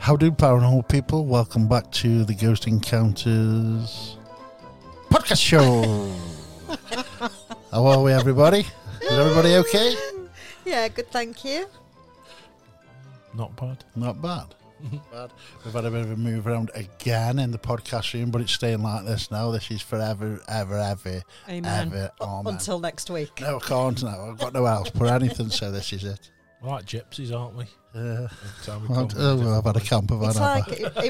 How do paranormal people? Welcome back to the Ghost Encounters podcast show. How are we, everybody? Is everybody okay? Yeah, good, thank you. Not bad. Not bad. Bad. We've had a bit of a move around again in the podcast room, but it's staying like this now. This is forever, ever, ever, Amen. ever. Amen. Until next week. No, I can't now. I've got nowhere else to put anything, so this is it. We're like gypsies, aren't we? Every time we I've come had a camper van. It's like,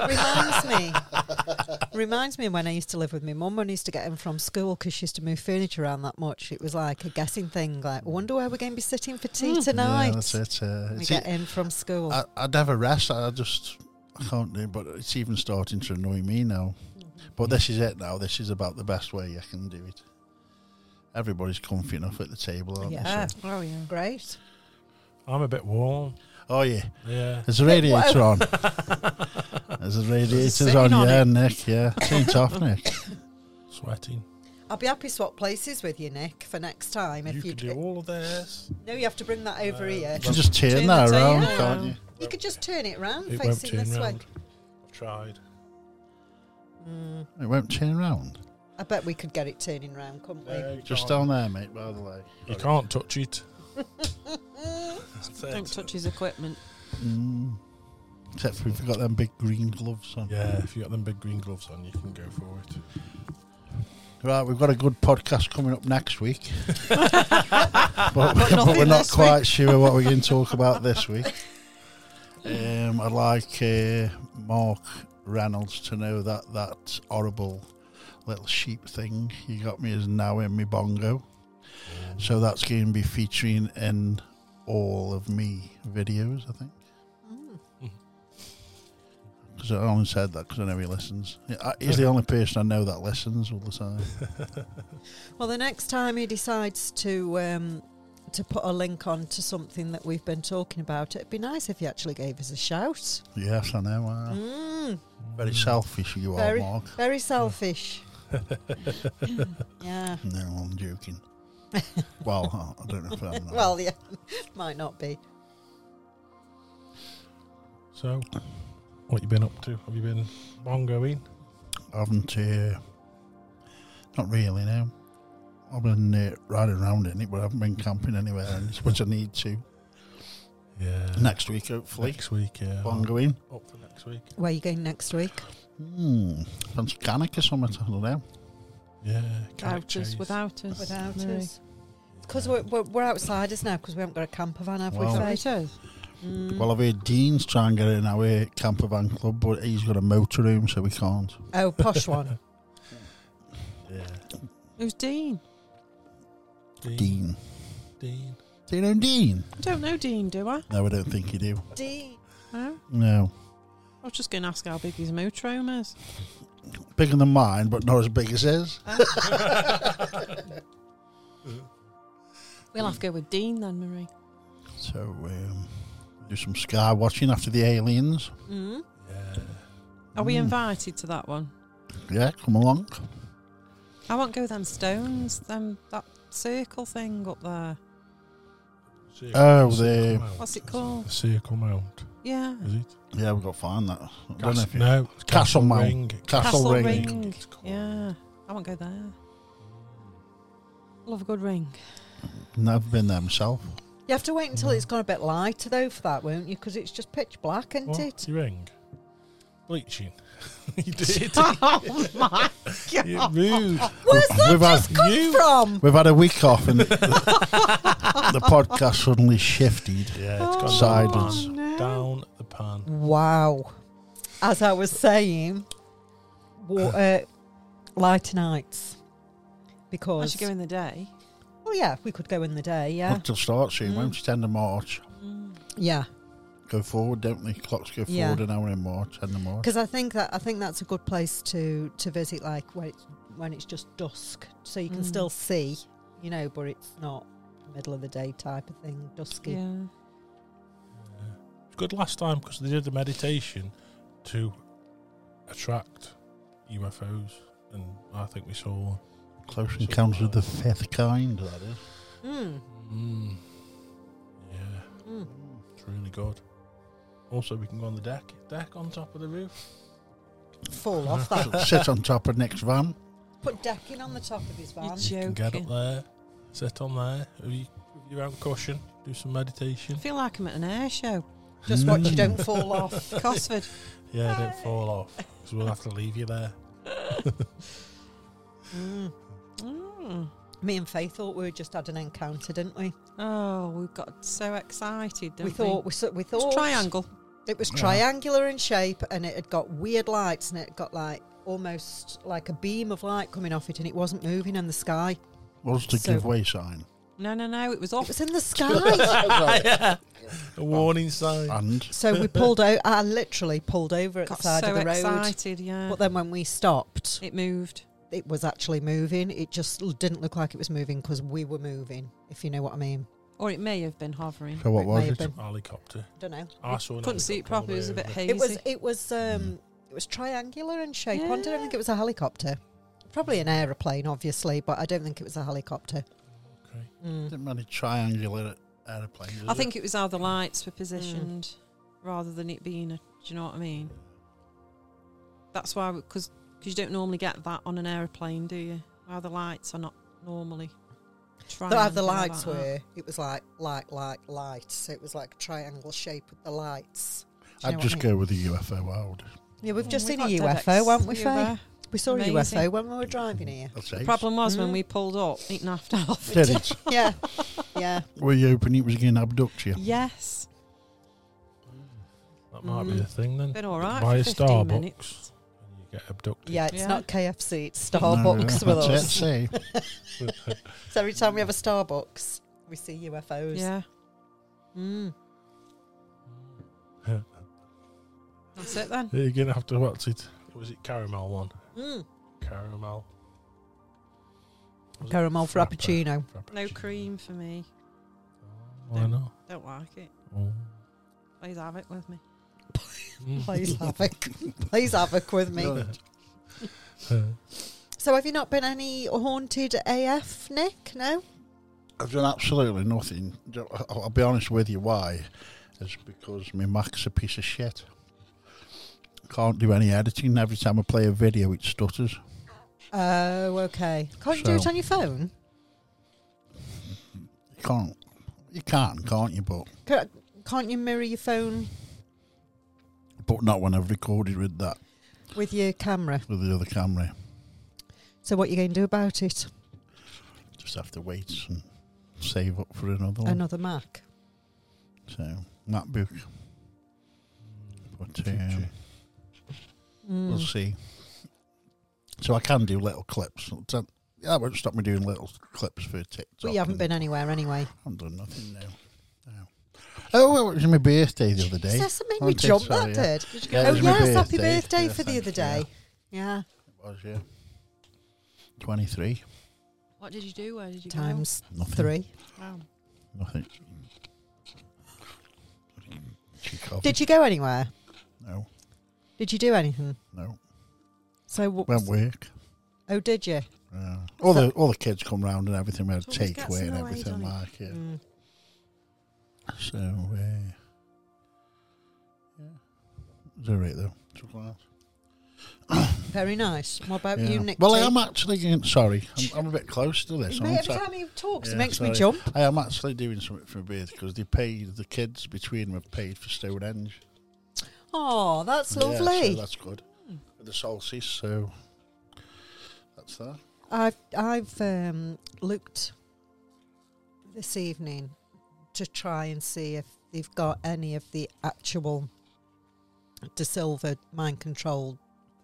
it reminds me when I used to live with my mum when I used to get in from school because she used to move furniture around that much. It was like a guessing thing, like, I wonder where we're going to be sitting for tea tonight. Yeah, that's it. We get in from school. I never rest. I can't do it, but it's even starting to annoy me now. But this is it now. This is about the best way I can do it. Everybody's comfy enough at the table, aren't Yeah. they? So. Oh, yeah. Great. I'm a bit warm. Oh, yeah. Yeah. There's a radiator on. There's a radiator on, yeah, Nick, yeah. Turn off, Nick. Sweating. I'll be happy to swap places with you, Nick, for next time. You could do all of this. No, you have to bring that over here. You can just turn that the around, table. can't you? You could just turn it round, It won't facing turn this way. round. I've tried. It won't turn round. I bet we could get it turning round, couldn't we? No, you Just can't. down there, mate, by the way. You can't touch it. Don't touch his equipment. Except for if you've got them big green gloves on. Yeah, if you got them big green gloves on, you can go for it. Right, we've got a good podcast coming up next week. but nothing we're not this quite sure what we're going to talk about this week. I'd like Mark Reynolds to know that horrible little sheep thing you got me is now in me bongo. So that's going to be featuring in all of me videos, I think. Because I only said that because I know he listens. He's the only person I know that listens all the time. Well, the next time he decides to put a link on to something that we've been talking about, it'd be nice if he actually gave us a shout. Yes, I know. Very selfish you Very, are, Mark. very selfish. Yeah. No, I'm joking. Well, I don't know if I'm not. Well, yeah, might not be. So, what you been up to? Have you been bongoing? I haven't, not really, no. I've been riding around in it, but I haven't been camping anywhere, which I need to. Yeah. Next week, hopefully. Next week, yeah. Bongoing. Up for next week. Where are you going next week? Fancy Canic or something, I don't know. Yeah. Without us. Without Mary. us. Because we're outsiders now because we haven't got a camper van, have we? Well- Faith? It is. Well, I've heard Dean's trying to get in our camper van club, but he's got a motorhome, so we can't. Oh, posh one. Yeah. Who's Dean? Dean. Dean. Do you know Dean? I don't know Dean, do I? No, I don't think you do. Dean. No. No. I was just going to ask how big his motorhome is. Bigger than mine, but not as big as his. We'll have to go with Dean then, Marie. So, do some sky watching after the aliens. Mm. Yeah. Are we invited to that one? Yeah, come along. I won't go them stones, that circle thing up there. Oh, Circle Mount. What's it called? The Circle Mount, Yeah. is it? Yeah, we've got to find that. I don't know if you... No, it's Castle Mount. Ring. Castle Ring. Ring. Yeah. I won't go there. Love a good ring. Never been there myself. You have to wait until it's gone a bit lighter, though, for that, won't you? Because it's just pitch black, isn't What? it? Your ring? Bleaching. You did. Oh my You rude. Where's that We've had- just come you- from? We've had a week off and the podcast suddenly shifted. Yeah, it's gone Sideways. down the pan. Down the pan. Wow. As I was saying, lighter nights. I Because, should go in the day. well, yeah, we could go in the day, yeah. Up till start soon, won't it? End of March. Yeah. Go forward, don't they? Clocks go Yeah. forward an hour in March, end of March. Because I think that's a good place to visit, like when it's just dusk, so you can still see, but it's not middle of the day type of thing, dusky. Yeah. It was good last time because they did the meditation to attract UFOs, and I think we saw one. Close Encounters of the Fifth Kind, that is. Mm. Yeah, it's really good. Also, we can go on the deck on top of the roof. Fall off that. Sit on top of Nick's van. Put decking on the top of his van. You're You can get up joking. there, sit on there, with your own cushion, do some meditation. I feel like I'm at an air show. Just watch you don't fall off. Cosford. Yeah, don't fall off, because we'll have to leave you there. Me and Faith thought we just had an encounter, didn't we? Oh, we got so excited, didn't We thought we It's thought triangle. it was Yeah. triangular in shape, and it had got weird lights, and it had got like almost like a beam of light coming off it, and it wasn't moving in the sky. What's the So- giveaway sign? No, it was It off. was in the sky. Yeah. A warning sign. And So we pulled out. I literally pulled over at Got the side so of the road. excited, yeah. But then when we stopped, It moved. it was actually moving. It just didn't look like it was moving because we were moving, if you know what I mean. Or it may have been hovering. so what It was may have it? been. Helicopter. I don't know. I saw an Couldn't see it helicopter on properly. It was a the bit way hazy. It was triangular in shape. I don't Yeah. think it was a helicopter. Probably an aeroplane, obviously, but I don't think it was a helicopter. over. Okay. Didn't many triangular aeroplanes. I think it was how the lights were positioned rather than it being a... Do you know what I mean? That's why... Because you don't normally get that on an aeroplane, do you? How the lights are not normally... So how the triangular lights like that. were, it was like light. So it was like a triangle shape with the lights. Do you know I'd what just I mean? go with the UFO. I would. Yeah, we've just We seen a got UFO, DevEx. haven't we, You Faye? were We saw a amazing. UFO when we were driving here. That's The ace. problem was when Mm. we pulled up, it naffed off. Did it? Yeah, yeah. Were you hoping it was going to abduct you? Yes. That might be the thing then. Been all right Buy a for 15 Starbucks minutes. and you get abducted. Yeah, it's Yeah. not KFC, it's Starbucks No, with that's us. it, see. So every time we have a Starbucks, we see UFOs. Yeah. Mm. That's it then. You're going to have to watch it. Was it caramel one? Mm. Caramel. Was it Caramel frappuccino. No cream for me. Why not? Don't like it. Oh. Please have it with me. Plays havoc. Plays havoc with me. So have you not been any haunted AF, Nick? No? I've done absolutely nothing. I'll be honest with you why. It's because my Mac's a piece of shit. Can't do any editing. Every time I play a video, it stutters. Oh, okay. Can't you do it So- on your phone? You can't. You can, can't you? Can't you mirror your phone But not when I've recorded with that, with your camera? with the other camera. So what are you going to do about it? Just have to wait and save up for another one. Another Mac? So, MacBook. But we'll see. So I can do little clips. That won't stop me doing little clips for TikTok. But you haven't and been anywhere anyway. I haven't done nothing now. No. Oh, well, it was my birthday the other day. Does that make I me did, jump, sorry, that yeah. did? Yeah, it Oh, was my yes, happy birthday. birthday Yeah, for the thank other you, day. Yeah. It was, yeah. 23. What did you do? Where did you Times Nothing. 3. go? Wow. Nothing. Cheap coffee. Did you go anywhere? No, Did you do anything? no. So Went work. Oh, did you? All the kids come round and everything. We had a Always gets takeaway in and the way, everything doesn't it? like it. Mm. So, yeah. It's all right, though. Took a while. Very nice. What about Yeah. you, Nick? Well, I T? am actually going... Sorry, I'm a bit close to this. Mate, aren't every I? time he talks, Yeah, it makes me sorry. jump. I am actually doing something for my birthday because they paid, the kids between them have paid for Stonehenge. Oh, that's Yeah, so lovely. that's good. With the solstice, so that's that. I've looked this evening to try and see if they've got any of the actual De Silva mind control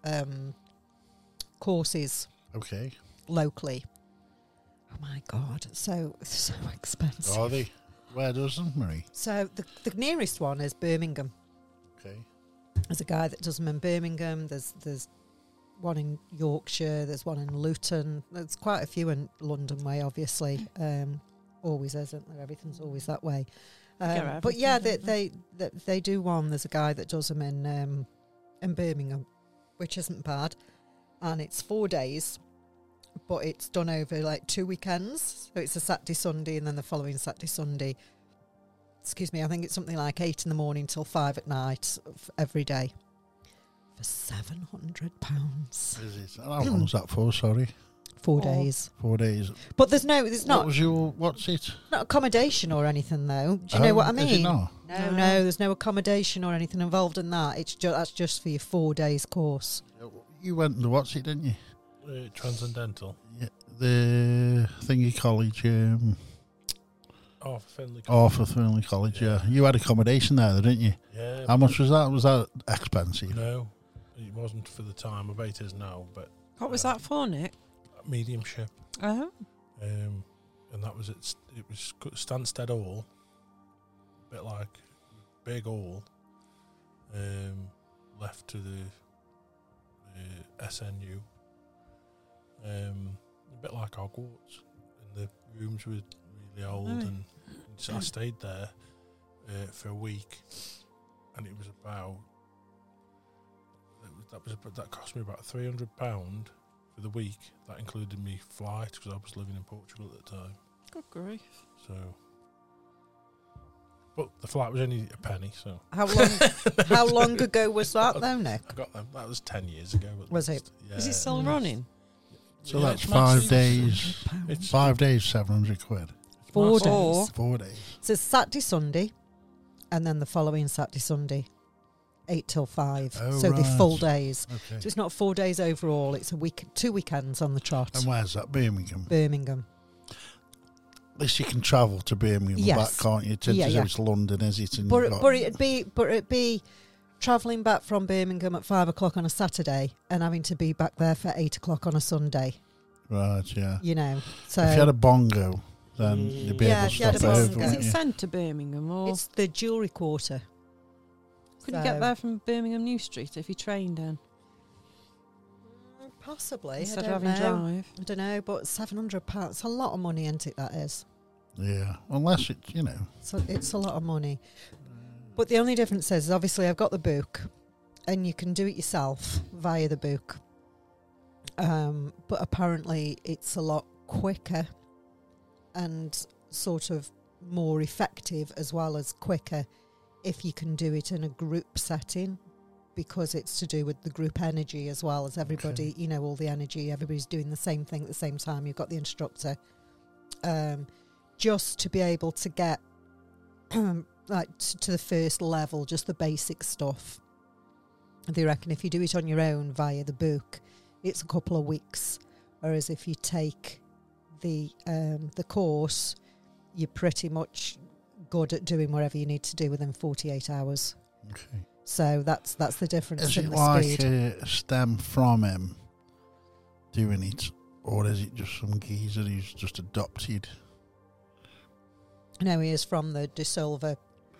courses Okay. locally. Oh my God, so expensive. Are they? Where does them, Marie? So the nearest one is Birmingham. Okay. There's a guy that does them in Birmingham. There's one in Yorkshire. There's one in Luton. There's quite a few in London way, obviously. Always isn't there? Everything's always that way. Get But yeah, everything, they do one. There's a guy that does them in Birmingham, which isn't bad, and it's 4 days, but it's done over like 2 weekends. So it's a Saturday, Sunday, and then the following Saturday, Sunday. excuse me, I think it's something like 8 in the morning till 5 at night every day for £700. Is it? How long was that for? Sorry, 4 days. 4 days. But there's What not was your? What's it? not accommodation or anything though. Do you know what I mean? Is it not? No, there's no accommodation or anything involved in that. It's that's just for your 4 days course. You went to what's it, didn't you? Transcendental. Yeah, the thingy college. Oh, for Finley. For Finley College. Yeah, you had accommodation there, didn't you? Yeah. How much was that? Was that expensive? No, it wasn't for the time. I bet it is now, but What was that for, Nick? mediumship. Oh. And that was it was Stansted Hall, a bit like big hall, left to the SNU, a bit like Hogwarts, and the rooms were really old, and so I stayed there for a week, and it was that cost me about £300 for the week. That included me flight because I was living in Portugal at the time. Good grief. So, but the flight was only a penny. So How long ago was that though, Nick? I got them. That was 10 years ago. at Was least. Yeah. Is it still running? So Yeah, that's it's 5 massive. days. It's 5 days, 700 quid. it's 4 massive. days. 4 days. So it's Saturday, Sunday, and then the following Saturday, Sunday, 8 till 5. Oh, so they're right. full days. Okay. So it's not 4 days overall. It's a week, 2 weekends on the trot. And where's that? Birmingham. Birmingham. At least you can travel to Birmingham and Yes. back, can't you? Yeah, yeah. It's London, is it? And But, you've got- but it'd be travelling back from Birmingham at 5 o'clock on a Saturday and having to be back there for 8 o'clock on a Sunday. Right, yeah. You know, so If you had a bongo, then you'd be Yeah, able if to you had stop a over, bongo. Is wouldn't it you? sent to Birmingham, or it's the jewellery quarter. could you get there from Birmingham New Street if you trained in Possibly. instead I of don't having know. drive? I don't know, but £700, it's a lot of money, isn't it? That is. Yeah, unless it's, So it's a lot of money. But the only difference is, obviously, I've got the book, and you can do it yourself via the book. But apparently, it's a lot quicker and sort of more effective, as well as quicker, if you can do it in a group setting, because it's to do with the group energy as well as everybody. You know, all the energy. Everybody's doing the same thing at the same time. You've got the instructor. Just to be able to get like to the first level, just the basic stuff. They reckon if you do it on your own via the book, it's a couple of weeks, whereas if you take the course, you're pretty much good at doing whatever you need to do within 48 hours. Okay. So that's the difference Is in it the like speed. a stem from him doing it, or is it just some geezer who's just adopted? No, he is from the De Silva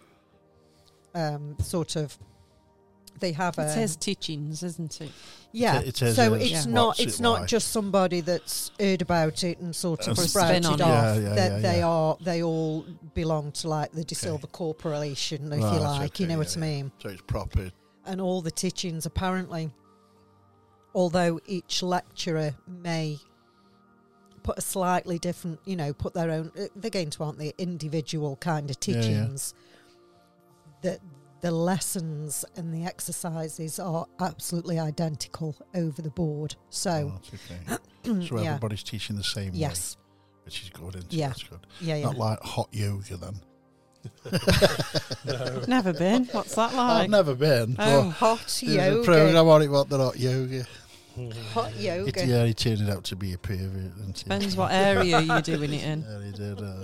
sort of. They have It's his teachings, isn't it? yeah. It is So his. it's Yeah. not What's it's it not like? just somebody that's heard about it and sort of And sprouted spin off. on it. That Yeah. they all belong to like the De Okay. Silva Corporation, if Right, you like. You okay, know what yeah, I mean? So it's proper. And all the teachings apparently, although each lecturer may put a slightly different, put their own, they're going to, aren't they, individual kind of Yeah, yeah. teachings, that the lessons and the exercises are absolutely identical over the board. So, Oh, that's okay. So yeah. everybody's teaching the same Yes. way, which is good, isn't it? Yeah. That's good. Yeah, Not like hot yoga then. No. Never been. What's that like? I've never been. Oh. but Hot there's a yoga. program on it, what the hot yoga. Hot yoga. Yeah, he turned out to be a pervert. Didn't he? Depends what area you're doing it in. Yeah, he did. Yeah.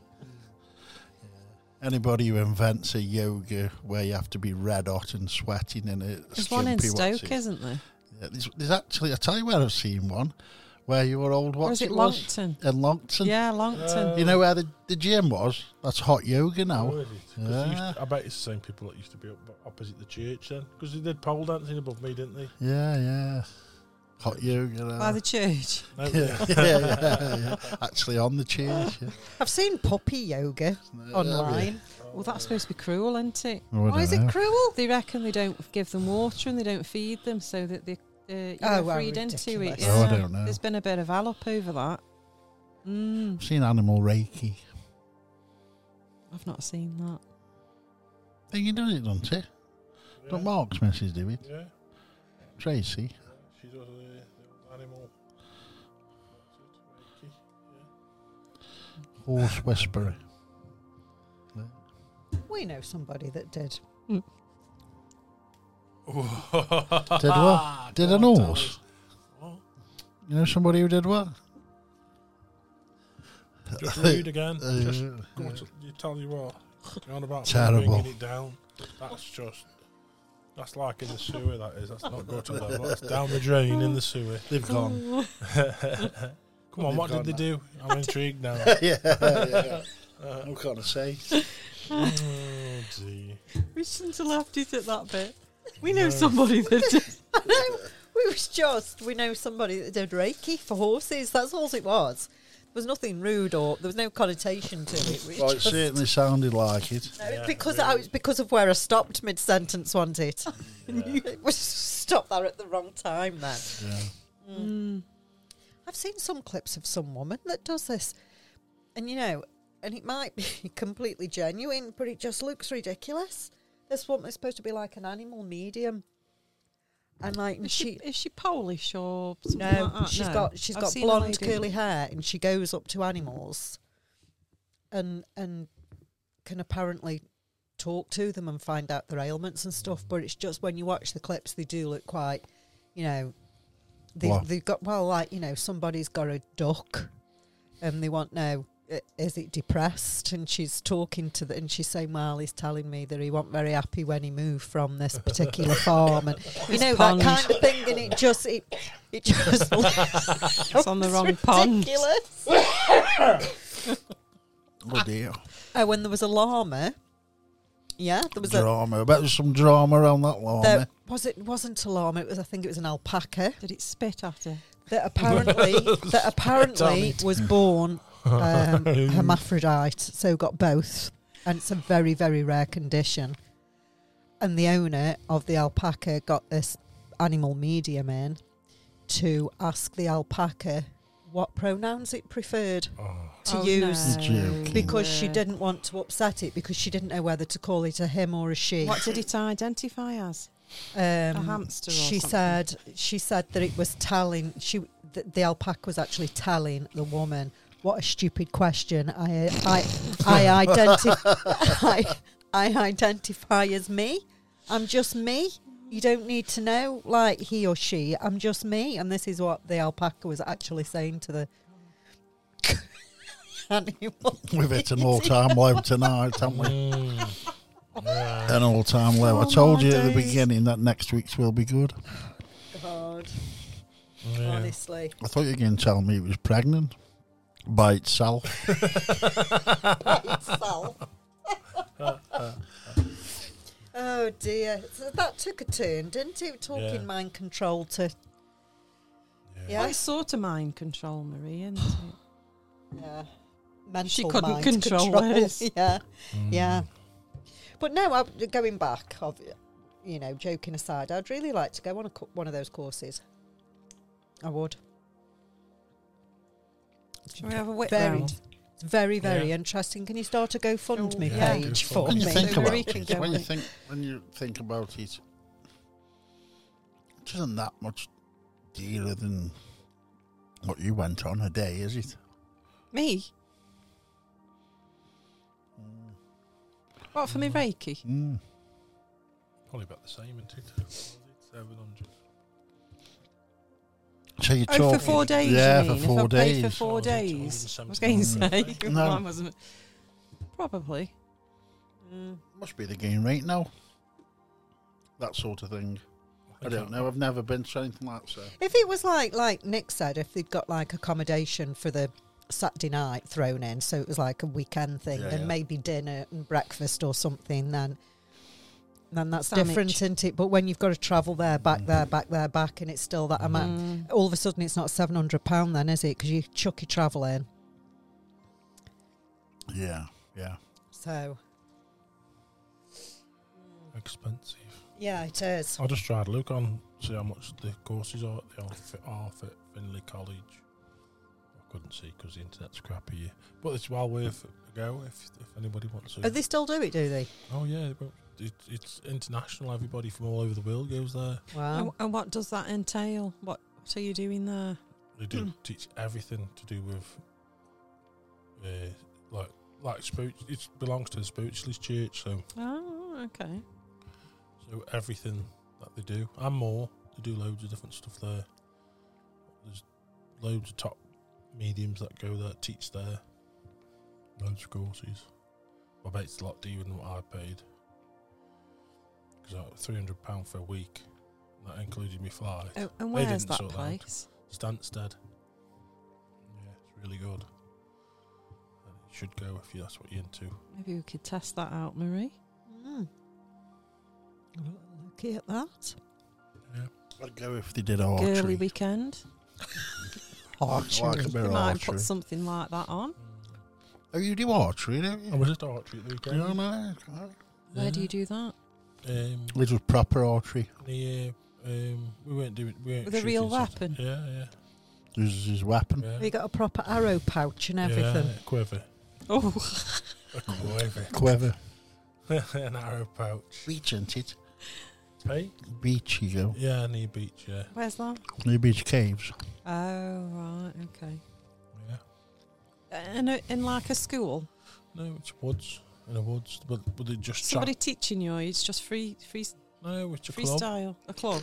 Anybody who invents a yoga where you have to be red hot and sweating in it. There's one in Stoke, isn't there? Yeah, there's actually, I tell you where I've seen one, where your old, Or what's is it was? Longton? In Longton. Yeah, Longton. You know where the gym was? That's hot yoga now. Oh, is it? 'Cause they used to- I bet it's the same people that used to be opposite the church then. Because they did pole dancing above me, didn't they? Yeah. Hot yoga now. By the church. No, yeah. Actually on the chairs, yeah. I've seen puppy yoga online. Well, that's supposed to be cruel, isn't it? Oh, I Why is don't it know. cruel? They reckon they don't give them water and they don't feed them so that they Oh, well, feed into it. ridiculous. Oh, I don't know. There's been a bit of up over that. I've seen animal reiki. I've not seen that. I think he does it, doesn't he? Yeah. Don't Mark's missus do it? Yeah. Tracy. She does the animal. Reiki. Horse whisperer. We know somebody that did. Yeah. Did what? Did an horse? What? You know somebody who did what? Just read again. Just Uh, go on to, you tell you what. You're on about Terrible. bringing it down. That's like in the sewer. That is. That's not good to level. That's down the drain in the sewer. They've gone. Come on, what did they do? I'm intrigued now. yeah. I'm gonna say. Oh dear. We shouldn't have left it at that bit. We know somebody that did. We know somebody that did Reiki for horses. That's all it was. There was nothing rude or there was no connotation to it. Well, it certainly sounded like it. No, Yeah, it's because of where I stopped mid sentence, wasn't it? It was stopped there at the wrong time then. Yeah. Mm. I've seen some clips of some woman that does this, and and it might be completely genuine, but it just looks ridiculous. This woman is supposed to be like an animal medium, and like Is she Polish or something no, like that? she's No. got I've seen a blonde lady- curly hair, and she goes up to animals, and can apparently talk to them and find out their ailments and stuff. But it's just when you watch the clips, they do look quite, What? they've got somebody's got a duck, and they want is it depressed? And she's talking to and she's saying, well, he's telling me that he wasn't very happy when he moved from this particular farm, and that pond. kind of thing. And it just It's on the wrong pond. ridiculous. Oh dear. Oh, when there was a llama. Yeah, there was Drama. I bet there's some drama around that llama. it wasn't a llama. I think it was an alpaca Did it spit at her? that apparently was born hermaphrodite, so got both, and it's a very, very rare condition. And the owner of the alpaca got this animal medium in to ask the alpaca what pronouns it preferred to use. no. Joking. Because she didn't want to upset it, because she didn't know whether to call it a him or a she. What did it identify as? A hamster or She something? said that it was telling. The alpaca was actually telling the woman, "What a stupid question! I identify as me. I'm just me. You don't need to know like he or she. I'm just me." And this is what the alpaca was actually saying to the animal. We've hit an all-time low tonight, haven't we? Yeah. An all-time low. I Oh, told my you at the days. beginning that next week's will be good. God, Yeah. honestly. I thought you were going to tell me it was pregnant by itself. Itself. Oh dear. So that took a turn, didn't it? Talking Yeah. mind control to Yeah. Well, it's sort of mind control, Marie, isn't it? mental She couldn't mind control hers. Yeah, Mm. yeah. But no, going back, joking aside, I'd really like to go on one of those courses. I would. Shall we have a whip Very, round? it's very, very Yeah. interesting. Can you start a GoFundMe Oh, yeah. page GoFundMe. for When me? you think So about Marie can it, go when you on. think about it, it isn't that much dearer than what you went on a day, is it? Me? What, for me Reiki? Mm. Probably about the same, isn't it? 700. So you Oh, talk for 4 days, Yeah, you mean? for 4 if I paid days. for 4 Oh, is it days. I 170? was going to say. No. Mine wasn't. Probably. Must be the game rate now. That sort of thing. I don't know. I've never been to anything like that. So. If it was like Nick said, if they'd got like accommodation for the Saturday night thrown in, so it was like a weekend thing, Yeah, and yeah. maybe dinner and breakfast or something, then that's Sandwich. different, isn't it? But when you've got to travel there, back there, back there, back, and it's still that amount, all of a sudden it's not £700 then, is it? Because you chuck your travel in. Yeah, yeah. So, Expensive. yeah, it is. I just tried look on, see how much the courses are at the Arthur Finley College. couldn't see because the internet's crappy. But it's well worth a go if anybody wants to. Oh, they still do it, do they? Oh yeah, it's international. Everybody from all over the world goes there. Wow. And what does that entail? What are you doing there? They do teach everything to do with, like spirit. It belongs to the Spiritualist Church, so Okay. so everything that they do and more. They do loads of different stuff there. There's loads of top mediums that go there, teach there. Loads of courses. I bet it's a lot dearer than what I paid. Because £300 for a week. That included my flight. Oh, and They where's didn't that sort that out. place? Stansted. Yeah, it's really good. And you should go if that's what you're into. Maybe we could test that out, Marie. Looky at that. Yeah. I'd go if they did archery. Girly weekend. Like a bit You of might archery. put something like that on. Oh, you do archery, don't I you? was just archery at the weekend. You know, Where do you do that? it was proper archery. We weren't doing. We weren't With a real shooting something. weapon? Yeah, This is his weapon. yeah. You got a proper arrow pouch and everything. Yeah, quiver. Oh, A quiver. Quiver. An arrow pouch. Beach, isn't it? Hey? Beach, you go. Yeah, near beach, yeah. where's that? Near beach caves. Oh, right, okay. Yeah. In like a school? No, it's woods. In the woods. But they just Somebody teaching you, it's just No, it's a club. freestyle. A club.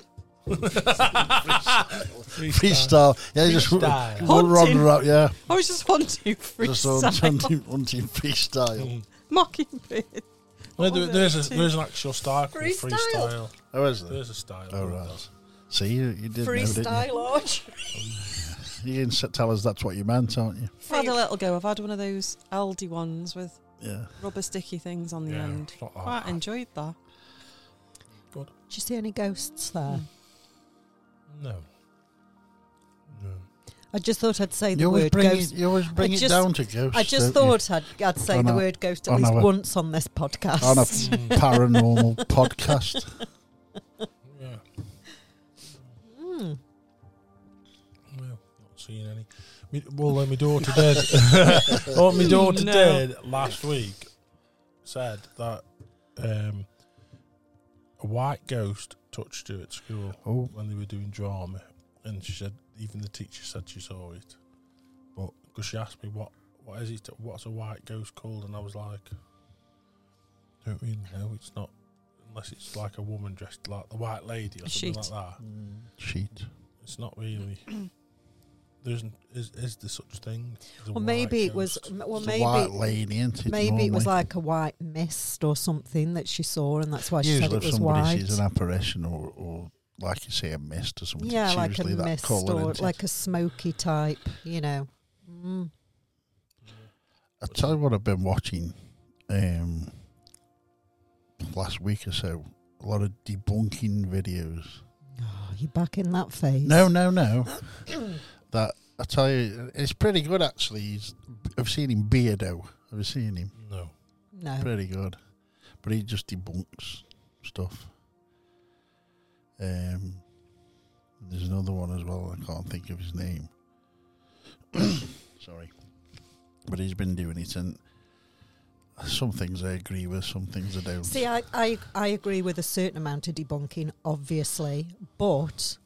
Freestyle. Yeah, just Freestyle. run around. Yeah, I was just wanting just freestyle. hunting freestyle. Mockingbird. No, What was there's it? an actual style called Freestyle? freestyle. Oh, is there? There's a style. Oh, called right. that. See, you did know, Freestyle archery. didn't you? You didn't tell us that's what you meant, aren't you? I've had a little go. I've had one of those Aldi ones with Yeah. rubber sticky things on the Yeah, end. it's not like Quite that. enjoyed that. Did you see any ghosts there? No. I just thought I'd say the You always word bring ghost. it. You always bring I it just- down to ghosts. I just don't you? thought I'd say On the a- word ghost at on least a- once on this podcast. on a paranormal podcast. Yeah. Mm. No, not seeing any. My daughter did. My daughter No. did last week. Said that a white ghost touched her at school Oh, when they were doing drama, and she said even the teacher said she saw it. But because she asked me what is it? What's a white ghost called? And I was like, don't really know. It's not unless it's like a woman dressed like the White Lady or A something sheet. like that. sheet. It's not really. There isn't. Is there such thing? as a Well, white maybe it was. ghost? Well, It's a white maybe lady, isn't it? maybe it was normally? like a white mist or something that she saw, and that's why she Usually said it if was somebody white. sees an apparition or like you say a mist or something, Yeah, it's like a usually that mist colour, or isn't it? like a smoky type. You know. Mm. I tell you what I've been watching last week or so. A lot of debunking videos. Oh, you back in that phase? No. That I tell you, it's pretty good actually. I've seen him Beardo. Have you seen him? No. No. Pretty good, but he just debunks stuff. There's another one as well. I can't think of his name. Sorry, but he's been doing it, and some things I agree with, some things I don't. See, I agree with a certain amount of debunking, obviously, but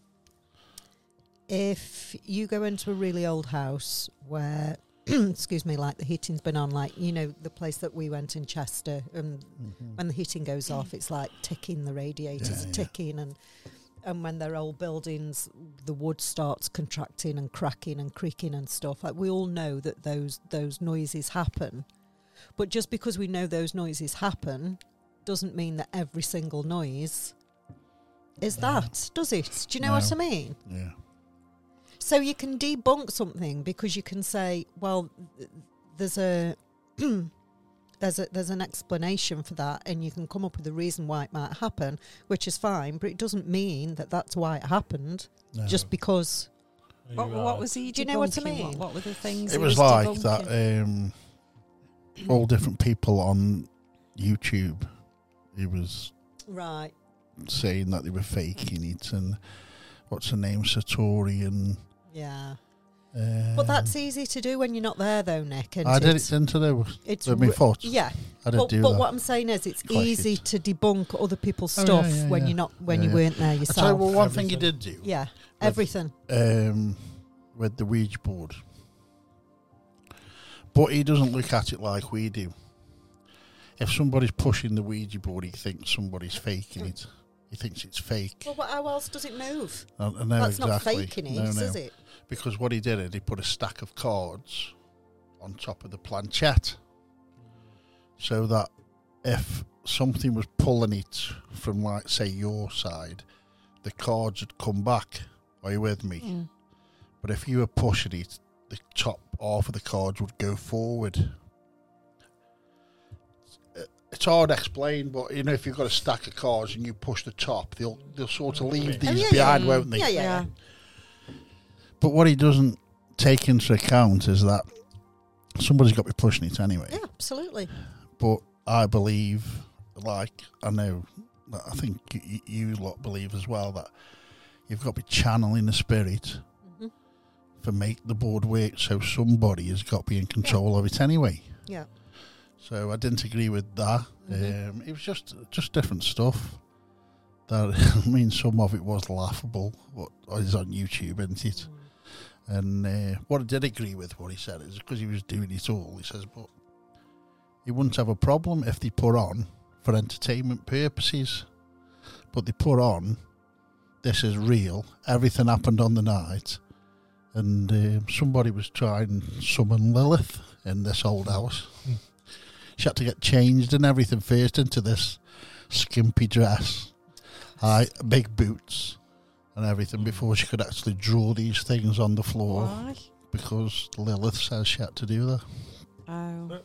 if you go into a really old house where, excuse me, like the heating's been on, like, you know, the place that we went in Chester, and when the heating goes off, it's like ticking, the radiators Yeah. ticking, and when they're old buildings, the wood starts contracting and cracking and creaking and stuff. Like, we all know that those noises happen. But just because we know those noises happen doesn't mean that every single noise is No. that, does it? Do you know No. what I mean? Yeah. So you can debunk something because you can say, well, there's a there's an explanation for that, and you can come up with a reason why it might happen, which is fine, but it doesn't mean that that's why it happened No. just because. What was he? Do you know what I debunking? mean? What were the things? It he was like debunking? that. All different people on YouTube. He was Right. saying that they were faking it, and what's her name, Satori, and Yeah. But that's easy to do when you're not there, though, Nick. And I did it into the it's with my foot. Yeah, I did but do that. what I'm saying is, it's Click easy it. to debunk other people's Oh, stuff yeah, when yeah. you're not when you Yeah. weren't there I tell you yourself. what, one thing you did do Yeah, everything. with the Ouija board, but he doesn't look at it like we do. If somebody's pushing the Ouija board, he thinks somebody's faking it. He thinks it's fake. Well, how else does it move? I know That's exactly. not faking it, No, no. is it? Because what he did is he put a stack of cards on top of the planchette, so that if something was pulling it from, like, say, your side, the cards would come back. Are you with me? Mm. But if you were pushing it, the top half of the cards would go forward. It's hard to explain, but you know, if you've got a stack of cards and you push the top, they'll sort of leave these yeah, behind, yeah. won't they? Yeah. But what he doesn't take into account is that somebody's got to be pushing it anyway. Yeah, absolutely. But I believe, like, I know, I think you lot believe as well, that you've got to be channeling the spirit for make the board work, so somebody has got to be in control of it anyway. Yeah. So I didn't agree with that. It was just different stuff. That I mean, some of it was laughable. What is on YouTube, isn't it? And what I did agree with, what he said, is because he was doing it all. He says, but he wouldn't have a problem if they put on for entertainment purposes. But they put on, this is real. Everything happened on the night, and somebody was trying to summon Lilith in this old house. She had to get changed and everything first into this skimpy dress, big boots and everything before she could actually draw these things on the floor. Why? Because Lilith says she had to do that. Oh.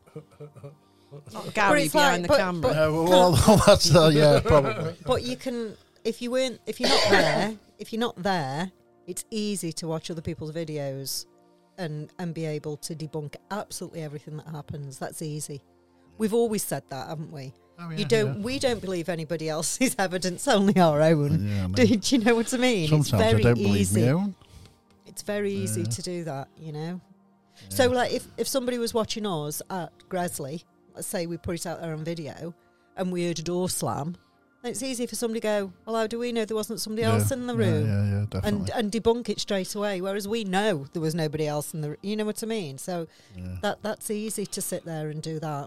Not Gary it's behind like- the but- camera. but- Well, that's yeah, probably. But you can, if you're not there, it's easy to watch other people's videos and be able to debunk absolutely everything that happens. That's easy. We've always said that, haven't we? Oh, yeah, We don't believe anybody else's evidence, only our own. Yeah, I know. Do you know what I mean? Sometimes it's very I don't believe easy. my own. It's very easy Yeah. to do that, you know. So, like, if somebody was watching us at Gresley, let's say we put it out there on video, and we heard a door slam, then it's easy for somebody to go, well, how do we know there wasn't somebody else in the room? Yeah, definitely. And debunk it straight away, whereas we know there was nobody else in the. You know what I mean? So that's easy to sit there and do that.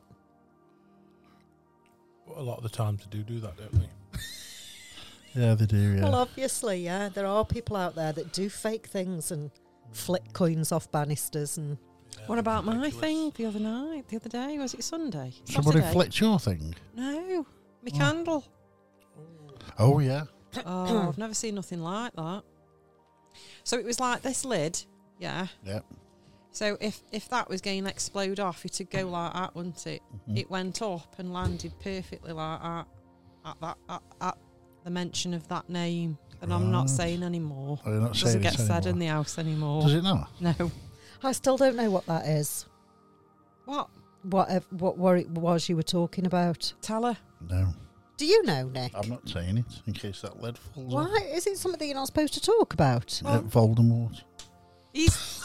But a lot of the times they do that, don't they? Yeah, they do, yeah. Well, obviously, yeah, there are people out there that do fake things and flick coins off banisters and. What about my thing the other day? Was it Sunday? Somebody Saturday? flicked your thing? No, my candle. Oh, yeah. Oh, I've never seen nothing like that. So it was like this lid, yeah. Yep. So if that was going to explode off, it'd go like that, wouldn't it? It went up and landed perfectly like that at the mention of that name. And I'm not Right. saying anymore. Oh, you're not It saying doesn't get it said anymore. in the house anymore. Does it not? No. I still don't know what that is. What? What it was you were talking about? Tell her. No. Do you know, Nick? I'm not saying it, in case that lid falls off. Why is it something that you're not supposed to talk about? Voldemort. He's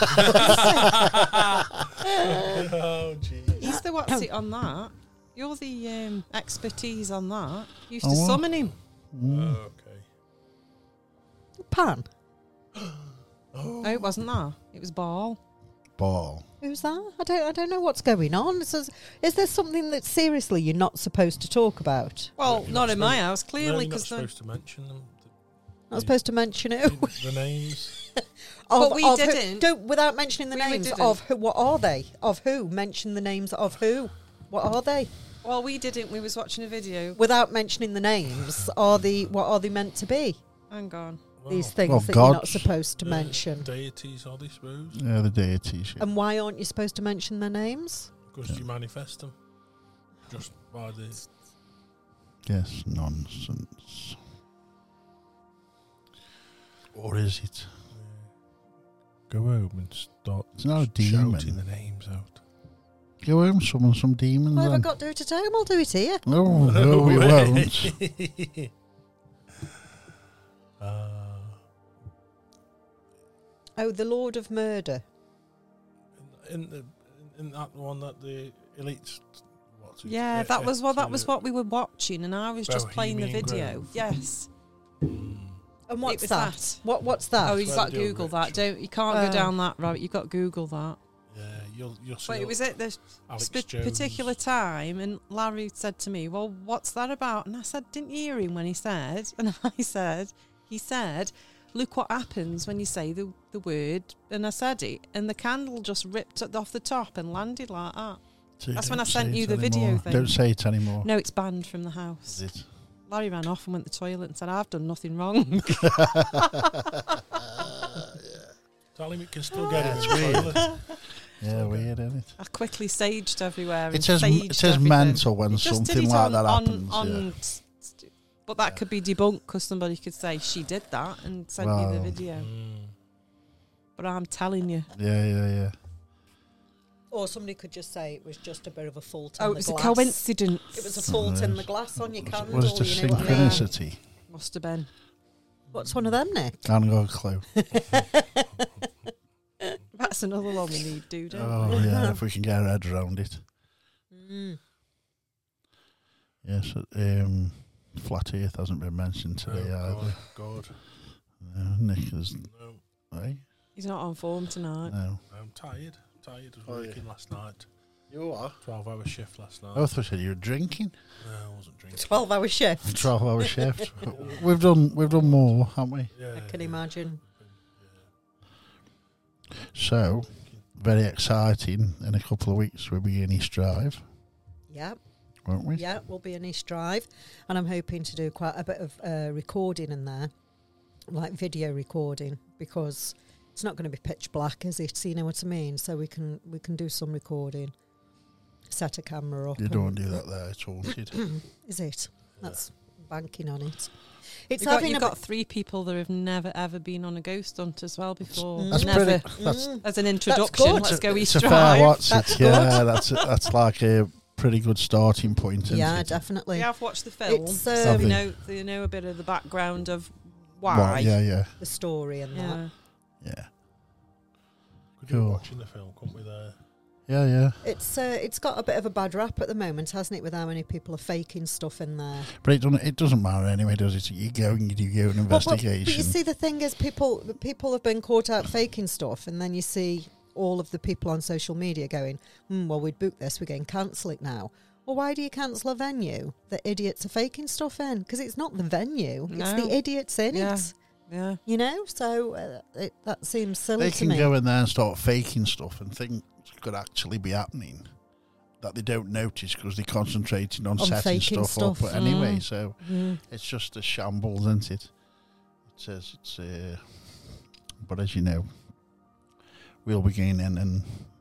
Oh, jeez. he's the what's it on that. You're the expertise on that. You used Oh, to what? summon him. Okay. Pan. Oh, it wasn't that. It was Ball. Ball. Who's that? I don't know what's going on. Is there something that seriously you're not supposed to talk about? Well, You're not in my supposed- house, No, clearly, you're not because supposed to mention them. Not supposed to mention it. The names. But we who- didn't. don't without mentioning the We names didn't. of who. What are they? Of who? Mention the names of who? What are they? well, we didn't. We was watching a video. Without mentioning the names, what are they meant to be? Hang on. These Well, things Well, that you're not gods. supposed to mention. Deities, are they supposed? Yeah, the deities. Yeah. And why aren't you supposed to mention their names? Because you manifest them. Just by the... Yes, nonsense. Or is it? Go home and start It's not a demon. shouting the names out. Go home, summon some demons. Well, if then. I've got to do it at home, I'll do it here. Oh, no, we won't. Oh, the Lord of Murder. In that one that the elites. What's it? Yeah, that was what we were watching, and I was just playing the Bohemian video. Grove. Yes. And what's was that? that. What's that? Oh, you've Where got to they do Google it. that. Don't you can't go down that route. You've got to Google that. Yeah, you'll see. But it was at the Alex Jones. particular time, and Larry said to me, "Well, what's that about?" And I said, "Didn't you hear him when he said?" And he said, "Look what happens when you say the word." And I said it, and the candle just ripped off the top and landed like that. So That's when don't I sent say you it the video anymore. thing. Don't say it anymore. No, it's banned from the house. Is it? Larry ran off and went to the toilet and said, "I've done nothing wrong." Tell him it can still get in It's the weird. toilet. Yeah, weird, isn't it? I quickly saged everywhere. It and says saged mental everything. when It just did something it like on- that on- happens. But that could be debunked because somebody could say she did that and sent you the Wow. video. Mm. But I'm telling you. Yeah. Or somebody could just say it was just a bit of a fault Oh, in it the was a glass. coincidence. It was a fault in the glass on your candle. Was it a you know what I mean? synchronicity? Must have been. What's one of them, Nick? Can't got a clue. That's another one we need, do, don't Oh yeah, if we can get our heads around it. Mm. Yes, Flat Earth hasn't been mentioned today Oh, either. God. Nick is, No, eh? He's not on form tonight. No. I'm tired. I was Oh, yeah. working last night. You are? 12-hour shift last night. I thought you said you were drinking. No, I wasn't drinking. 12-hour shift. 12-hour shift. We've done more, haven't we? Yeah, I can imagine. So, very exciting. In a couple of weeks, we'll be in East Drive, Yeah, won't we? yeah, we'll be in East Drive, and I'm hoping to do quite a bit of recording in there, like video recording, because it's not going to be pitch black, is it? So you know what I mean? So we can do some recording, set a camera up. You don't do that there, it's haunted. Is it? That's banking on it. It's You've got 3 people that have never ever been on a ghost hunt as well before. Mm. That's Never. pretty. That's As an introduction, good. let's go it's East a fair Drive. watch. That's Yeah, that's like a pretty good starting point. Isn't yeah, it? definitely. We have watched the film, It's, so Have we you? know a bit of the background of why. Well, yeah. The story and that. Yeah. Could Cool. be watching the film, couldn't we, there? Yeah. It's got a bit of a bad rap at the moment, hasn't it? With how many people are faking stuff in there. But it doesn't matter anyway, does it? You go and you do your own investigation. But you see, the thing is, people have been caught out faking stuff, and then you see all of the people on social media going, well, we'd book this, we're going to cancel it now. Well, why do you cancel a venue that idiots are faking stuff in? Because it's not the venue, it's No. the idiots in Yeah. it. Yeah. You know, so that seems silly They to can me. go in there and start faking stuff and things could actually be happening that they don't notice because they're concentrating on setting faking stuff up. stuff. But anyway, Mm. so Mm. it's just a shambles, isn't it? It says it's. But as you know, we'll be going in and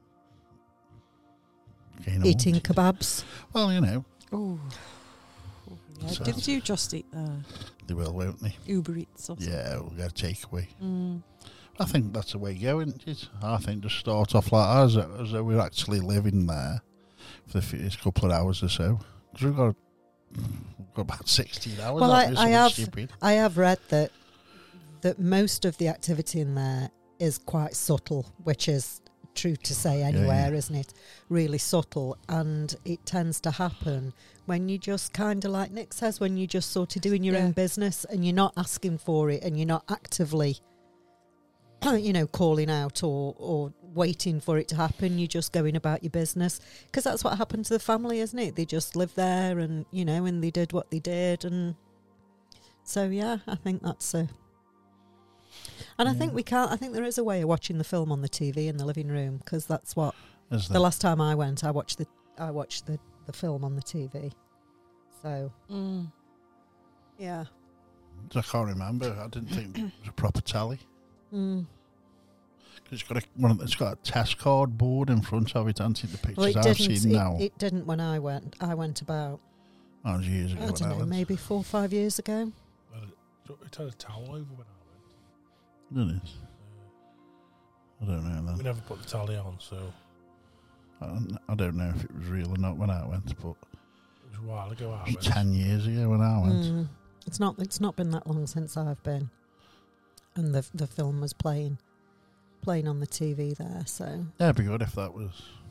getting Eating haunted. kebabs. Well, you know, Oh. Yeah. So- Did you just eat they will, won't they? Uber Eats or something? Yeah, we'll get a takeaway. Mm. I think that's the way going, isn't it? I think just start off like that, as though we're actually living there for the first couple of hours or so. Because we've got about 16 hours. Well, haven't we? I Something have stupid. I have read that most of the activity in there is quite subtle, which is true to say anywhere, yeah. isn't it? Really subtle, and it tends to happen when you just kind of, like Nick says, when you're just sort of doing your Yeah. own business and you're not asking for it and you're not actively, calling out or waiting for it to happen. You're just going about your business, because that's what happened to the family, isn't it? They just lived there and, and they did what they did. And so, yeah, I think that's and I think I think there is a way of watching the film on the TV in the living room, because that's what Is the there? last time I went, I watched the film on the TV. So, Mm. yeah. I can't remember. I didn't think it was a proper tally. Mm. It's got a test card board in front of it, hasn't it? The pictures Well, it I've didn't. seen now. It didn't when I went. I went about, That was years ago. I when don't know, went. maybe 4 or 5 years ago. It had a towel over when I went. Didn't it? I don't know We then. never put the tally on, so I don't know if it was real or not when I went, but it was a while ago. I it was went. 10 years ago when I went. Mm. It's not been that long since I've been, and the film was playing. playing on the TV there. So Yeah, it'd be good if that was.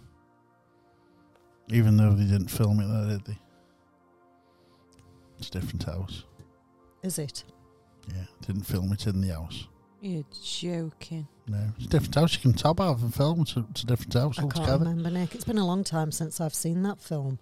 Even though they didn't film it there, did they? It's a different house. is it? Yeah, didn't film it in the house. You're joking. No, it's a different house. You can top out and film. It's a different house I can't altogether. remember, Nick. It's been a long time since I've seen that film.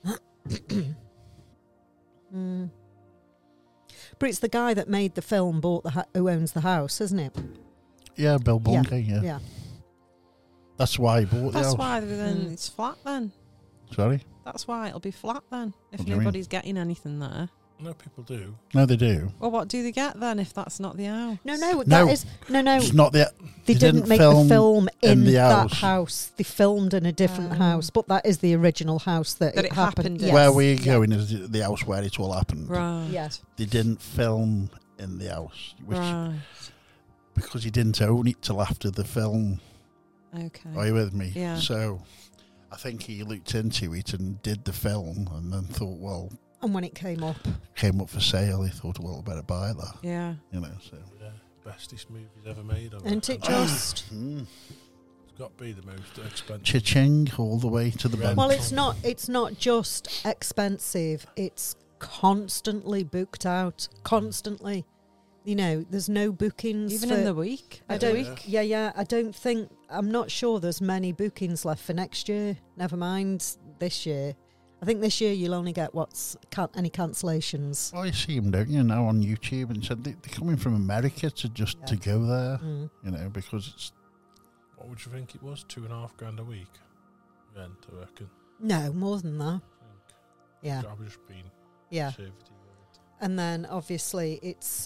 Mm. But it's the guy that made the film bought who owns the house, isn't it? Yeah, Bill Bungay, yeah. Yeah. That's why he bought the That's house. why then Mm. it's flat then. Sorry? That's why it'll be flat then. If What do you mean? nobody's getting anything there. No, people do. No, they do. Well, what do they get then if that's not the house? No, No. that is no. It's not the. They They didn't didn't make film the film in the that house. house. They filmed in a different house, but that is the original house that That it it happened. happened in. Yes. Where we're Yeah. going is the house where it all happened. Right. Yes. They didn't film in the house, which Right. because he didn't own it till after the film. Okay. Are you with me? Yeah. So, I think he looked into it and did the film, and then thought, well, And when it came up, came up for sale. He thought, well, I better buy that. Yeah. You know. So. Yeah, bestest movies ever made. isn't it just? It's got to be the most expensive. Cha-ching all the way to the Yeah. bank. Well, it's not. It's not just expensive. It's constantly booked out. Constantly. You know, there's no bookings. Even for, in the week. I Every don't. week. Yeah. I don't think. I'm not sure there's many bookings left for next year. Never mind this year. I think this year you'll only get any cancellations. Well, you see him, don't you, now on YouTube, and said they're coming from America to go there, Mm. you know, because it's What would you think it was? $2,500 a week? Rent, I reckon. No, more than that. I think. Yeah, I've just been yeah. conservative with it. And then obviously it's.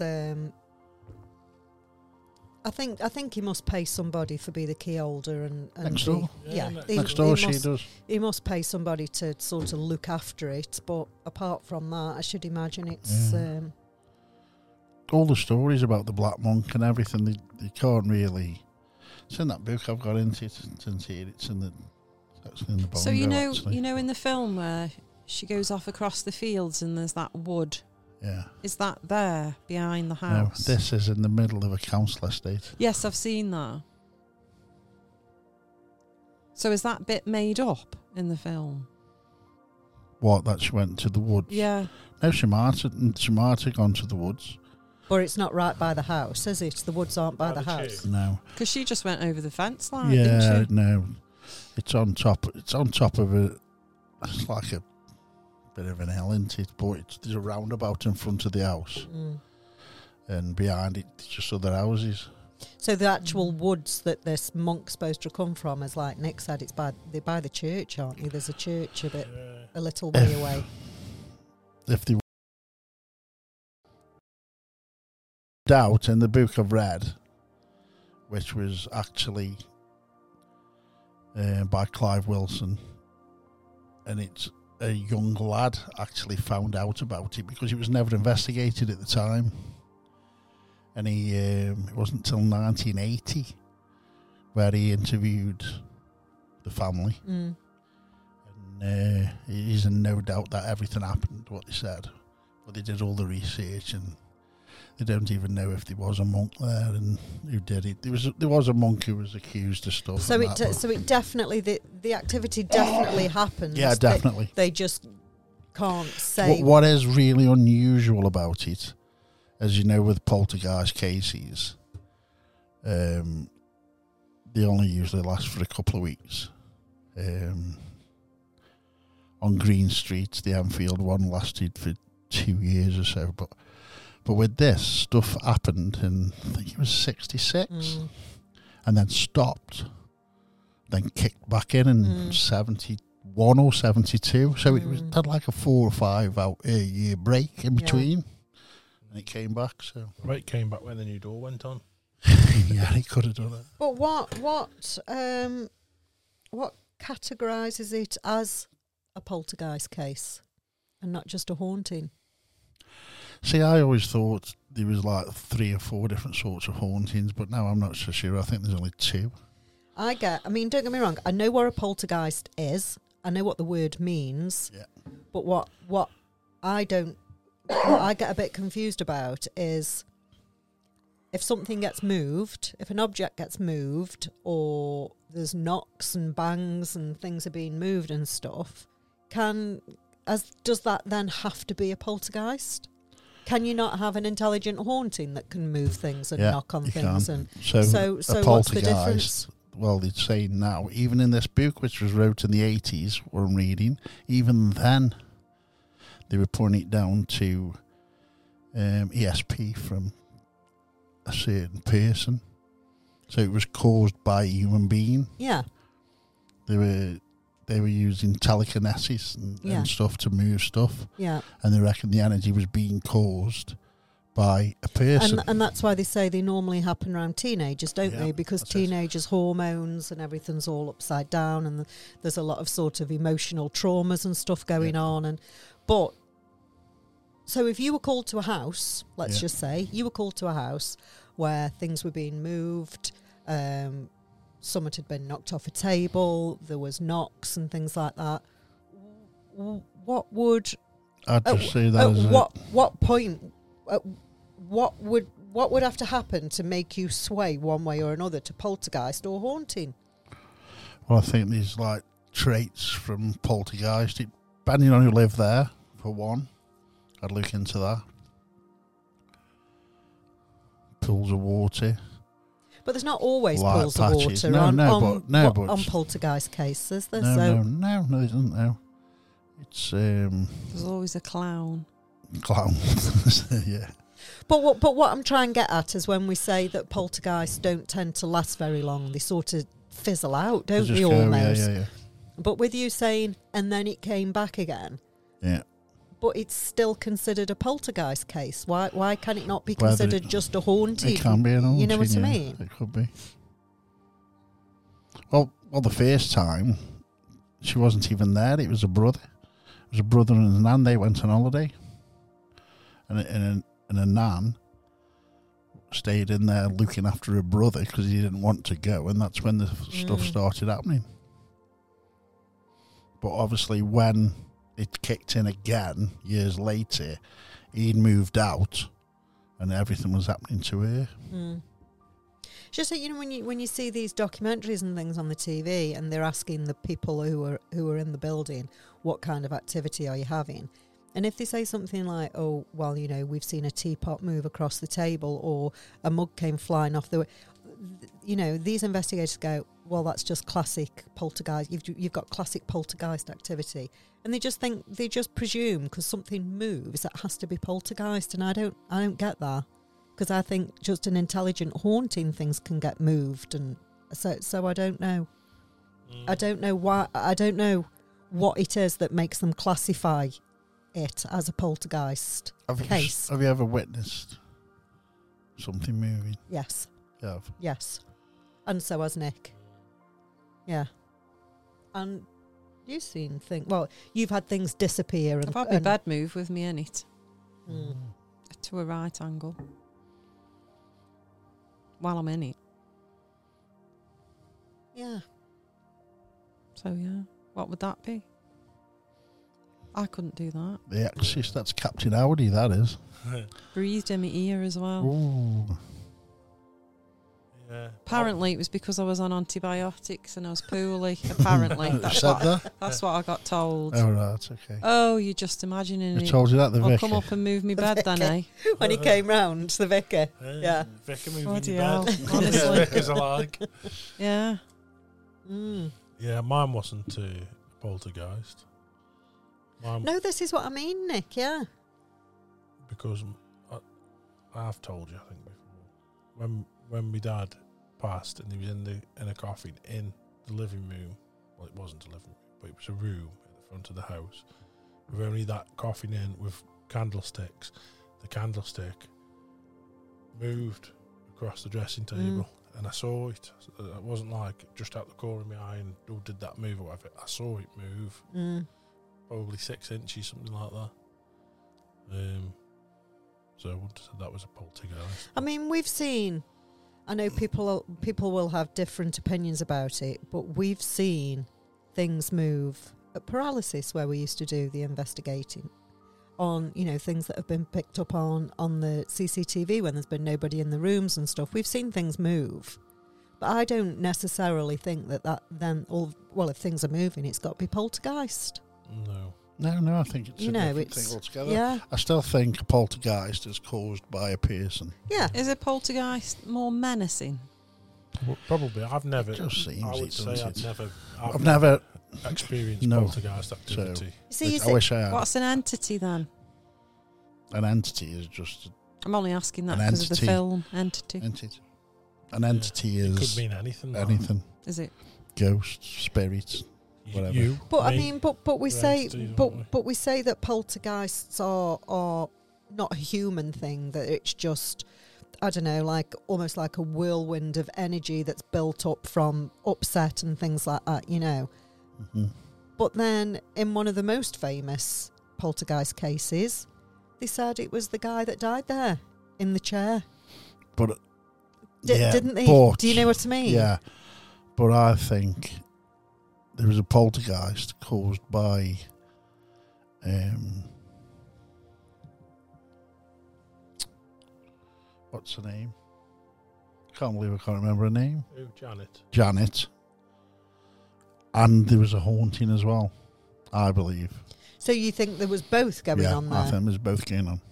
I think he must pay somebody for be the key holder and Next door. Yeah, Yeah, he- next door. he She must- does. He must pay somebody to sort of look after it, but apart from that, I should imagine it's. Yeah. All the stories about the Black Monk and everything, they can't really. It's in that book I've got into it. It's in here. It's in the. Actually in the bongo, So you actually. know, in the film where she goes off across the fields and there's that wood. Yeah. Is that there behind the No, house? this is in the middle of a council estate. Yes, I've seen that. So is that bit made up in the film? What, that she went to the woods? Yeah. No, she might have gone to the woods. But it's not right by the house, is it? The woods aren't by By the the house. church. No. Because she just went over the fence line, Yeah, didn't she? no. It's on top. It's on top of a. It's like a bit of an hill, isn't it? But there's a roundabout in front of the house, Mm. and behind it, it's just other houses. So the actual woods that this monk's supposed to come from is like Nick said. It's by the church, aren't they? There's a church a little way away. If they doubt in the book I've read, which was actually by Clive Wilson, and it's a young lad actually found out about it because it was never investigated at the time, and it wasn't until 1980 where he interviewed the family, Mm. and he's in no doubt that everything happened what they said, but they did all the research and they don't even know if there was a monk there and who did it. There was a monk who was accused of stuff. So and that, it definitely the activity definitely happens. yeah, definitely. They just can't say. What is really unusual about it, as you know, with poltergeist cases, they only usually last for a couple of weeks. On Green Street, the Enfield one lasted for 2 years or so, but with this, stuff happened in, I think it was 66, and then stopped, then kicked back in 71 or 72. So it had like a 4 or 5 year break in between, and it came back. So Right, came back when the new door went on. yeah, he could have done it. But what categorises it as a poltergeist case and not just a haunting? See, I always thought there was like 3 or 4 different sorts of hauntings, but now I'm not so sure. I think there's only 2. I mean, don't get me wrong, I know what a poltergeist is, I know what the word means, Yeah. but what I get a bit confused about is if something gets moved, if an object gets moved, or there's knocks and bangs and things are being moved and stuff, does that then have to be a poltergeist? Can you not have an intelligent haunting that can move things and knock on you things? can. And so what's the difference? Well, they'd say now, even in this book, which was wrote in the 80s, what I'm reading, even then, they were putting it down to ESP from a certain person. So it was caused by a human being. Yeah. They were using telekinesis and stuff to move stuff. Yeah. And they reckon the energy was being caused by a person. And that's why they say they normally happen around teenagers, don't they? Because teenagers' hormones and everything's all upside down, and there's a lot of sort of emotional traumas and stuff going on. But so if you were called to a house, let's just say, you were called to a house where things were being moved, someone had been knocked off a table, there was knocks and things like that, what would... I'd just say that as what point... what would have to happen to make you sway one way or another to poltergeist or haunting? Well, I think there's like traits from poltergeist, depending on who lived there, for one. I'd look into that. Pools of water. But there's not always Light pools patches. of water but on poltergeist cases. No, there isn't now. It's there's always a clown. Clown. Yeah. But what I'm trying to get at is when we say that poltergeists don't tend to last very long, they sort of fizzle out, don't they, almost? Yeah. But with you saying, and then it came back again. Yeah. But it's still considered a poltergeist case. Why can it not be considered just a haunting? It can be an haunting. You know what I mean? It could be. Well, the first time, she wasn't even there. It was a brother. It was a brother and a nan. They went on holiday. And a nan stayed in there looking after her brother because he didn't want to go. And that's when the stuff started happening. But obviously when it kicked in again years later, he'd moved out and everything was happening to her. Just that, when you see these documentaries and things on the TV and they're asking the people who are in the building, what kind of activity are you having? And if they say something like, oh, well, we've seen a teapot move across the table or a mug came flying off the... these investigators go, well, that's just classic poltergeist. You've got classic poltergeist activity. And they just presume because something moves, that has to be poltergeist. And I don't get that. Because I think just an intelligent haunting things can get moved. And so I don't know. I don't know why. I don't know what it is that makes them classify it as a poltergeist case. Have you ever witnessed something moving? Yes. You have? Yes. And so has Nick. Yeah. And you've seen things... Well, you've had things disappear. I've had my bed move with me in it. Mm. To a right angle. While I'm in it. Yeah. So, yeah. What would that be? I couldn't do that. The Exorcist, that's Captain Howdy, that is. Breathed in my ear as well. Ooh. Yeah. Apparently it was because I was on antibiotics and I was poorly. Apparently. That's what I got told. Oh, right, okay. Oh, you're just imagining I it. told you that, the I'll vicar. come up and move me bed then, eh? When he came round, the vicar. Yeah. Vicar moving Bloody your hell, bed. honestly. Vicars alike. Yeah. Mm. Yeah, mine wasn't a poltergeist. No, this is what I mean, Nick, yeah. Because I've told you, I think, before. When my dad passed and he was in a coffin in the living room. Well, it wasn't a living room, but it was a room at the front of the house. With only that coffin in with candlesticks. The candlestick moved across the dressing table. And I saw it. It wasn't like just out the corner of my eye and did that move or whatever. I saw it move. Probably 6 inches, something like that. So I wouldn't have said that was a poltergeist. I mean, we've seen... I know people will have different opinions about it, but we've seen things move at Paralysis, where we used to do the investigating. on, you know, things that have been picked up on the CCTV when there's been nobody in the rooms and stuff. We've seen things move. But I don't necessarily think that then if things are moving, it's got to be poltergeist. No. I think it's You a know, different it's- thing altogether. Yeah. I still think a poltergeist is caused by a person. Yeah. Is a poltergeist more menacing? Probably. I've never. It just seems I would it, say doesn't it? I've I've never. experienced No. poltergeist activity. See, I wish I had. What's an entity then? An entity is just I'm only asking that An because of the entity. film Entity. entity. An entity It is could mean anything. anything. Is it? Ghosts, spirits. whatever. You, But I me, mean, but we we're say, entities, aren't we? but we say that poltergeists are not a human thing. That it's just, I don't know, like almost like a whirlwind of energy that's built up from upset and things like that, you know. Mhm. But then, in one of the most famous poltergeist cases, they said it was the guy that died there in the chair. But yeah, Didn't they? but- Do you know what I mean? yeah, but I think there was a poltergeist caused by what's her name? Can't believe I can't remember her name. Who, Janet? Janet. And there was a haunting as well, I believe. So you think there was both going on there? I think there's both going on.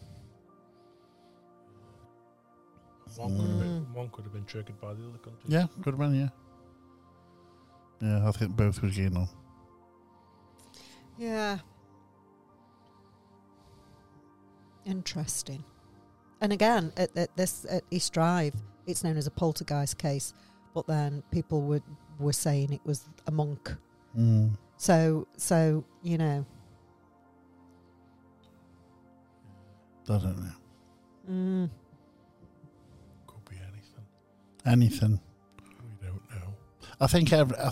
One could have been triggered by the other country. Yeah, could have been, yeah. Yeah, I think both was going on. Yeah. Interesting. And again, at East Drive, it's known as a poltergeist case, but then people were saying it was a monk. Mm. So you know. I don't know. Mm. Could be anything. Anything. We don't know. I think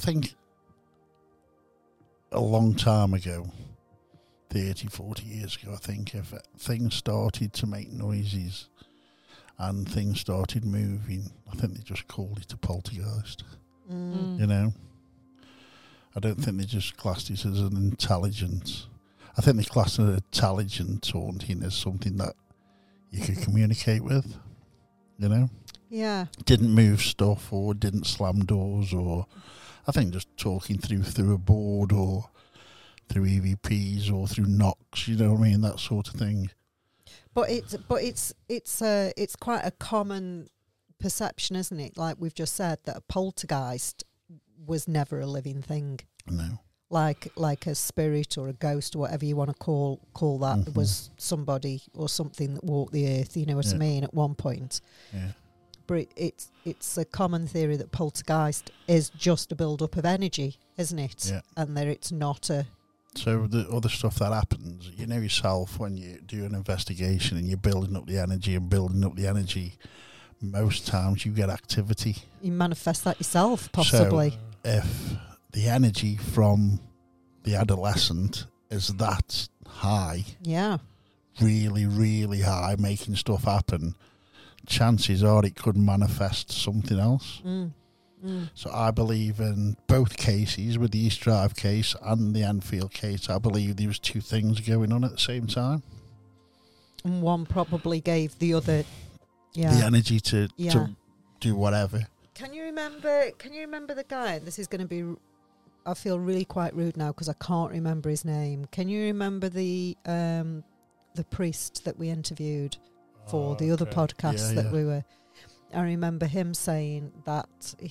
a long time ago, 30, 40 years ago, I think if things started to make noises and things started moving, I think they just called it a poltergeist. Mm. You know? I don't think they just classed it as an intelligence. I think they classed an intelligent haunting as something that you could communicate with, you know? Yeah. Didn't move stuff or didn't slam doors, or I think just talking through a board or through EVPs or through knocks, you know what I mean, that sort of thing. But it's quite a common perception, isn't it? Like we've just said, that a poltergeist was never a living thing. No. Like a spirit or a ghost or whatever you want to call that, Mhm. was somebody or something that walked the earth, you know what I Yeah. mean, at one point. Yeah. But it's a common theory that poltergeist is just a build-up of energy, isn't it? Yeah. And that it's not a... So the other stuff that happens, you know yourself when you do an investigation and you're building up the energy, most times you get activity. You manifest that yourself, possibly. So if the energy from the adolescent is that high, Yeah. really, really high, making stuff happen, chances are it could manifest something else. Mm. Mm. So I believe in both cases, with the East Drive case and the Enfield case, I believe there was two things going on at the same time. And one probably gave the other... The Yeah. energy to do whatever. Can you remember the guy? This is going to be... I feel really quite rude now because I can't remember his name. Can you remember the priest that we interviewed for the other Okay. podcast Yeah, that yeah. we were... I remember him saying that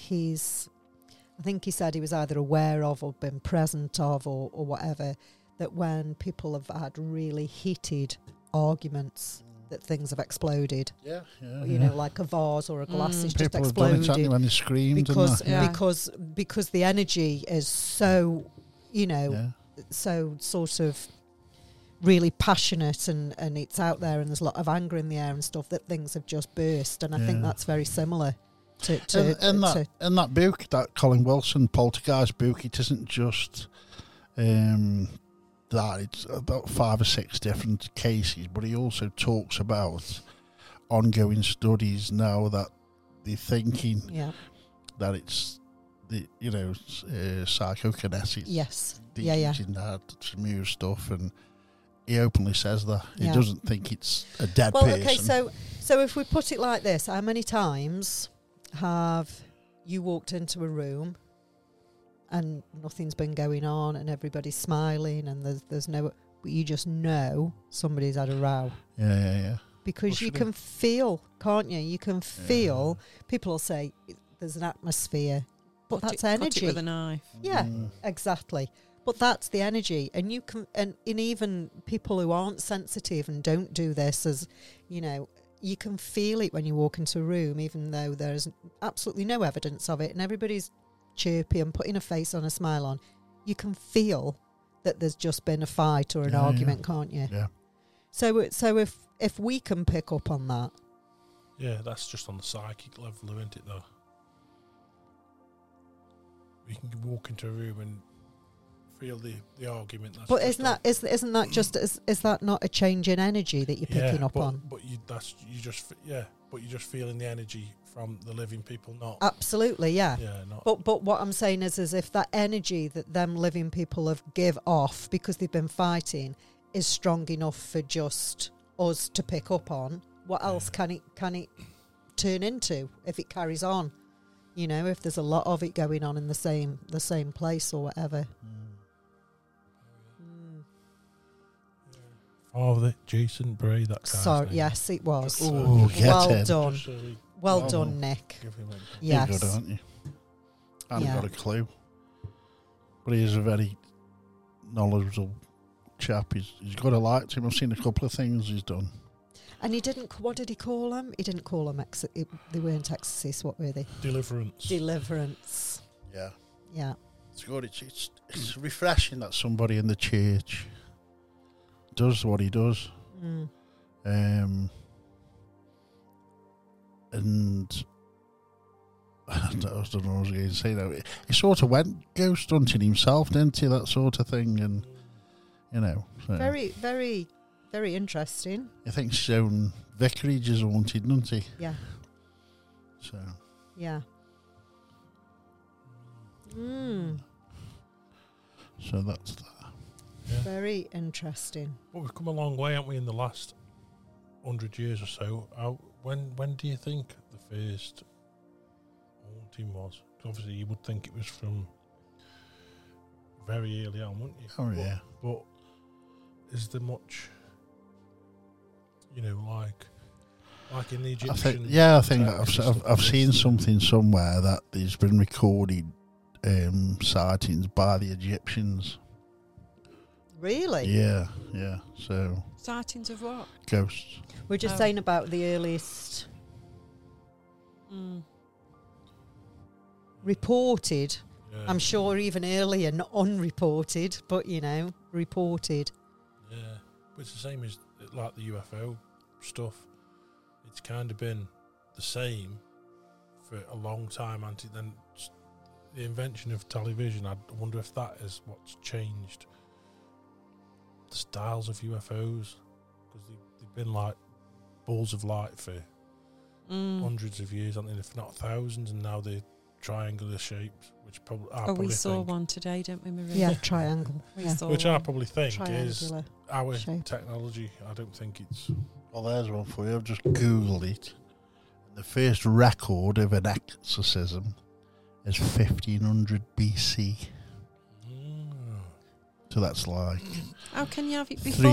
I think he said he was either aware of or been present of or whatever, that when people have had really heated arguments, that things have exploded. Yeah, You know, like a vase or a glass is just people have done exactly exploded when they screamed because and Yeah. because the energy is so, you know, that. so sort of really passionate and it's out there and there's a lot of anger in the air and stuff, that things have just burst. And I think Yeah. that's very similar to In that book, that Colin Wilson Poltergeist book, it isn't just that. It's about 5 or 6 different cases, but he also talks about ongoing studies now that they're thinking yeah. that it's the psychokinesis. Yes. They're Yeah. using that to move stuff, and he openly says that. He Yeah. doesn't think it's a dead Well, person. okay, so if we put it like this, how many times have you walked into a room and nothing's been going on and everybody's smiling and there's no, but you just know somebody's had a row? Yeah. Because you Literally. can feel, can't you? You can feel, people will say there's an atmosphere, but that's Cut energy. it with a knife. Yeah, Mm. exactly. But that's the energy. And you can, and in even people who aren't sensitive and don't do this, as you know, you can feel it when you walk into a room, even though there's absolutely no evidence of it and everybody's chirpy and putting a face on, a smile on. You can feel that there's just been a fight or an Yeah, argument, can't you? Yeah. So if we can pick up on that, Yeah, that's just on the psychic level, isn't it, though? You can walk into a room and feel the argument. That's but just isn't that just is that not a change in energy that you're picking up on? But you just feeling the energy from the living people, not Absolutely, yeah. not. But what I'm saying is if that energy that them living people have give off because they've been fighting is strong enough for just us to pick up on, what else can it turn into if it carries on? You know, if there's a lot of it going on in the same place or whatever. Father Jason Bray, that guy. So yes, it was. Oh, get well it. done, Just so we well Well done, done. Nick. give him a- Yes. You're good, aren't you? I haven't Yeah. got a clue. But he is a very knowledgeable chap. He's got a like to him. I've seen a couple of things he's done. And he didn't. What did he call them? He didn't call them. They weren't exorcists. What were they? Deliverance. Deliverance. Yeah. Yeah. It's good. It's refreshing that somebody in the church does what he does. Mm. And I don't know what I was going to say now. He sort of went ghost hunting himself, didn't he? That sort of thing. And, you know. So Very, very, very interesting. I think his own vicarage is haunted, doesn't he? Yeah. So. Yeah. Mm. So that's that. Yeah. Very interesting. Well, we've come a long way, haven't we, in the last 100 years or so? When do you think the first haunting was? 'Cause obviously, you would think it was from very early on, wouldn't you? Oh, yeah. But is there much, like in the Egyptian? I think I've seen something somewhere that there's been recorded sightings by the Egyptians. Really? Yeah. So Sightings of what? ghosts. We're just Oh. saying about the earliest reported. Yeah. I'm sure even earlier, not unreported, but reported. Yeah, but it's the same as like the UFO stuff. It's kind of been the same for a long time. Then the invention of television, I wonder if that is what's changed the styles of UFOs, because they've been like balls of light for hundreds of years, if not thousands, and now they're triangular shapes, which we saw one today, didn't we, Maria? Yeah, triangle. We Yeah. saw which I one. probably think is Triangular. our shape. technology. I don't think it's. Well, there's one for you. I've just Googled it. The first record of an exorcism is 1500 BC. So that's like How can you have it before?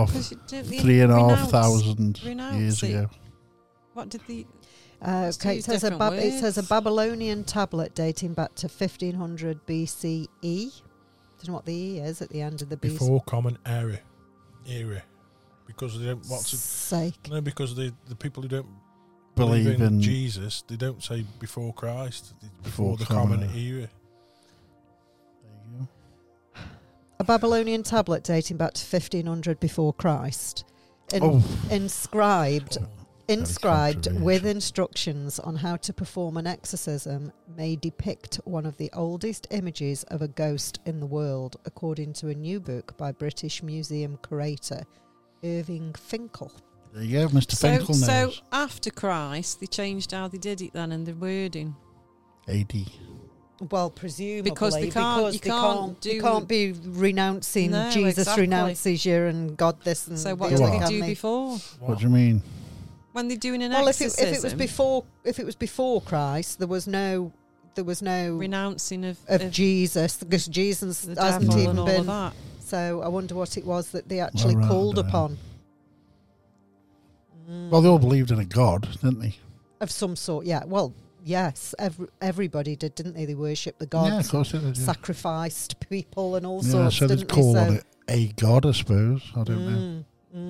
3,500 renounce years it. ago. What did the... It's Okay, two it says, different it says a words. Babylonian tablet dating back to 1500 BCE. Do you know what the E is at the end of the BC? Before Common Era, because they don't want to. Sake. No, because the people who don't Believe believe in in Jesus, they don't say before Christ, it's Before before the Common Common Era. Era. There you go. A Babylonian tablet dating back to 1500 before Christ. Inscribed controversial. with instructions on how to perform an exorcism may depict one of the oldest images of a ghost in the world, according to a new book by British Museum curator Irving Finkel. There you go, Mr. So Finkel knows. after Christ, they changed how they did it then and the wording. AD. Well, presumably Because they can't- you can't you do- can't be renouncing No, Jesus exactly. renounces you and God this and So what the do other, they can do they? before? What do you mean? When they're doing an Well, if exorcism, it was before Christ, there was no renouncing of Jesus, because Jesus the hasn't devil even and all of been. that. So I wonder what it was that they actually Right, called I dunno. upon. Well, they all believed in a God, didn't they? Of some sort, yeah. Well, yes, everybody did, didn't they? They worshipped the Yeah, of gods, course they did. Yeah, sacrificed people and all yeah sorts, so they'd didn't call they? it a God, I suppose. I don't know.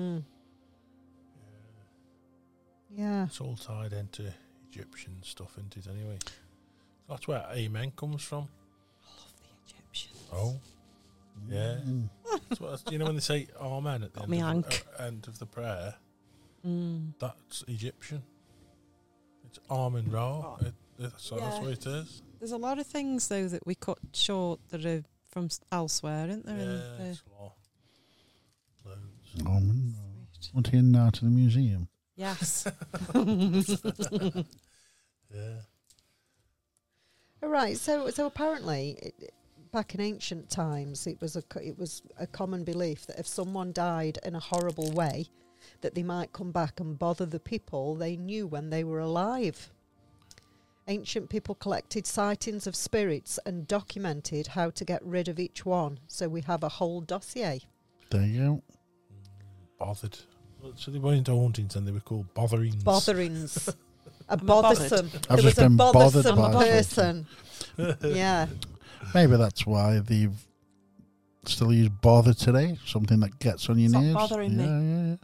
Yeah. It's all tied into Egyptian stuff, isn't it, anyway? That's where Amen comes from. I love the Egyptians. Oh, yeah. Mm. That's what, you know when they say Amen at the Got me hank. end of the prayer? Mm. That's Egyptian. It's Amen Ra. Oh. That's what Yeah. it is. There's a lot of things though that we cut short that are from elsewhere, isn't there? Yeah, it's a lot. Loads. Sweet. Want to in now to the museum? Yes. Yeah. All right. So apparently, back in ancient times, it was a common belief that if someone died in a horrible way, that they might come back and bother the people they knew when they were alive. Ancient people collected sightings of spirits and documented how to get rid of each one. So we have a whole dossier. There you go. Bothered. So they weren't hauntings and they were called botherings. Botherings. A I'm a bothersome. I've There was just a been bothered bothersome by person. Yeah. Maybe that's why they've still use bother today. Something that gets on your Stop nerves. bothering me. Yeah.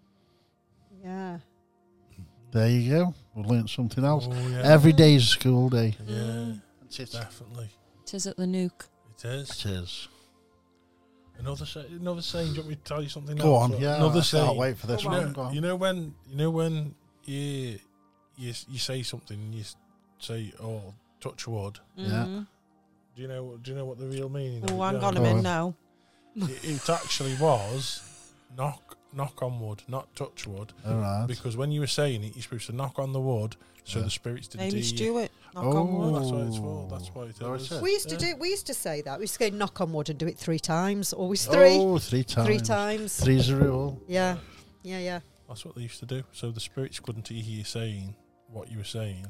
Yeah. There you go. We learnt something else. Oh, yeah. Every day's a school day. Yeah, That's it. definitely. It is at the Nuke. It is. It is. Another saying. Do you want me to tell you something Go else? on. Yeah. Another I saying. can't wait for this Go one. on. Go on. You know when you say something and you say, "Oh, touch wood." Yeah. Mhm. Do you know what the real meaning? of Oh, it hang was? on a Go minute on. now. It actually was knock on wood, not touch wood. All right. Because when you were saying it, you're supposed to knock on the wood so Yeah. the spirits didn't Amy do you. Stewart. Knock Oh. on wood. That's what it's for. That's why it Oh, is. is it? We used to say that. We used to go knock on wood and do it 3 times. Always 3. Oh, 3 times. 3 times. Three's a rule. Yeah. Yeah. That's what they used to do. So the spirits couldn't hear you saying what you were saying,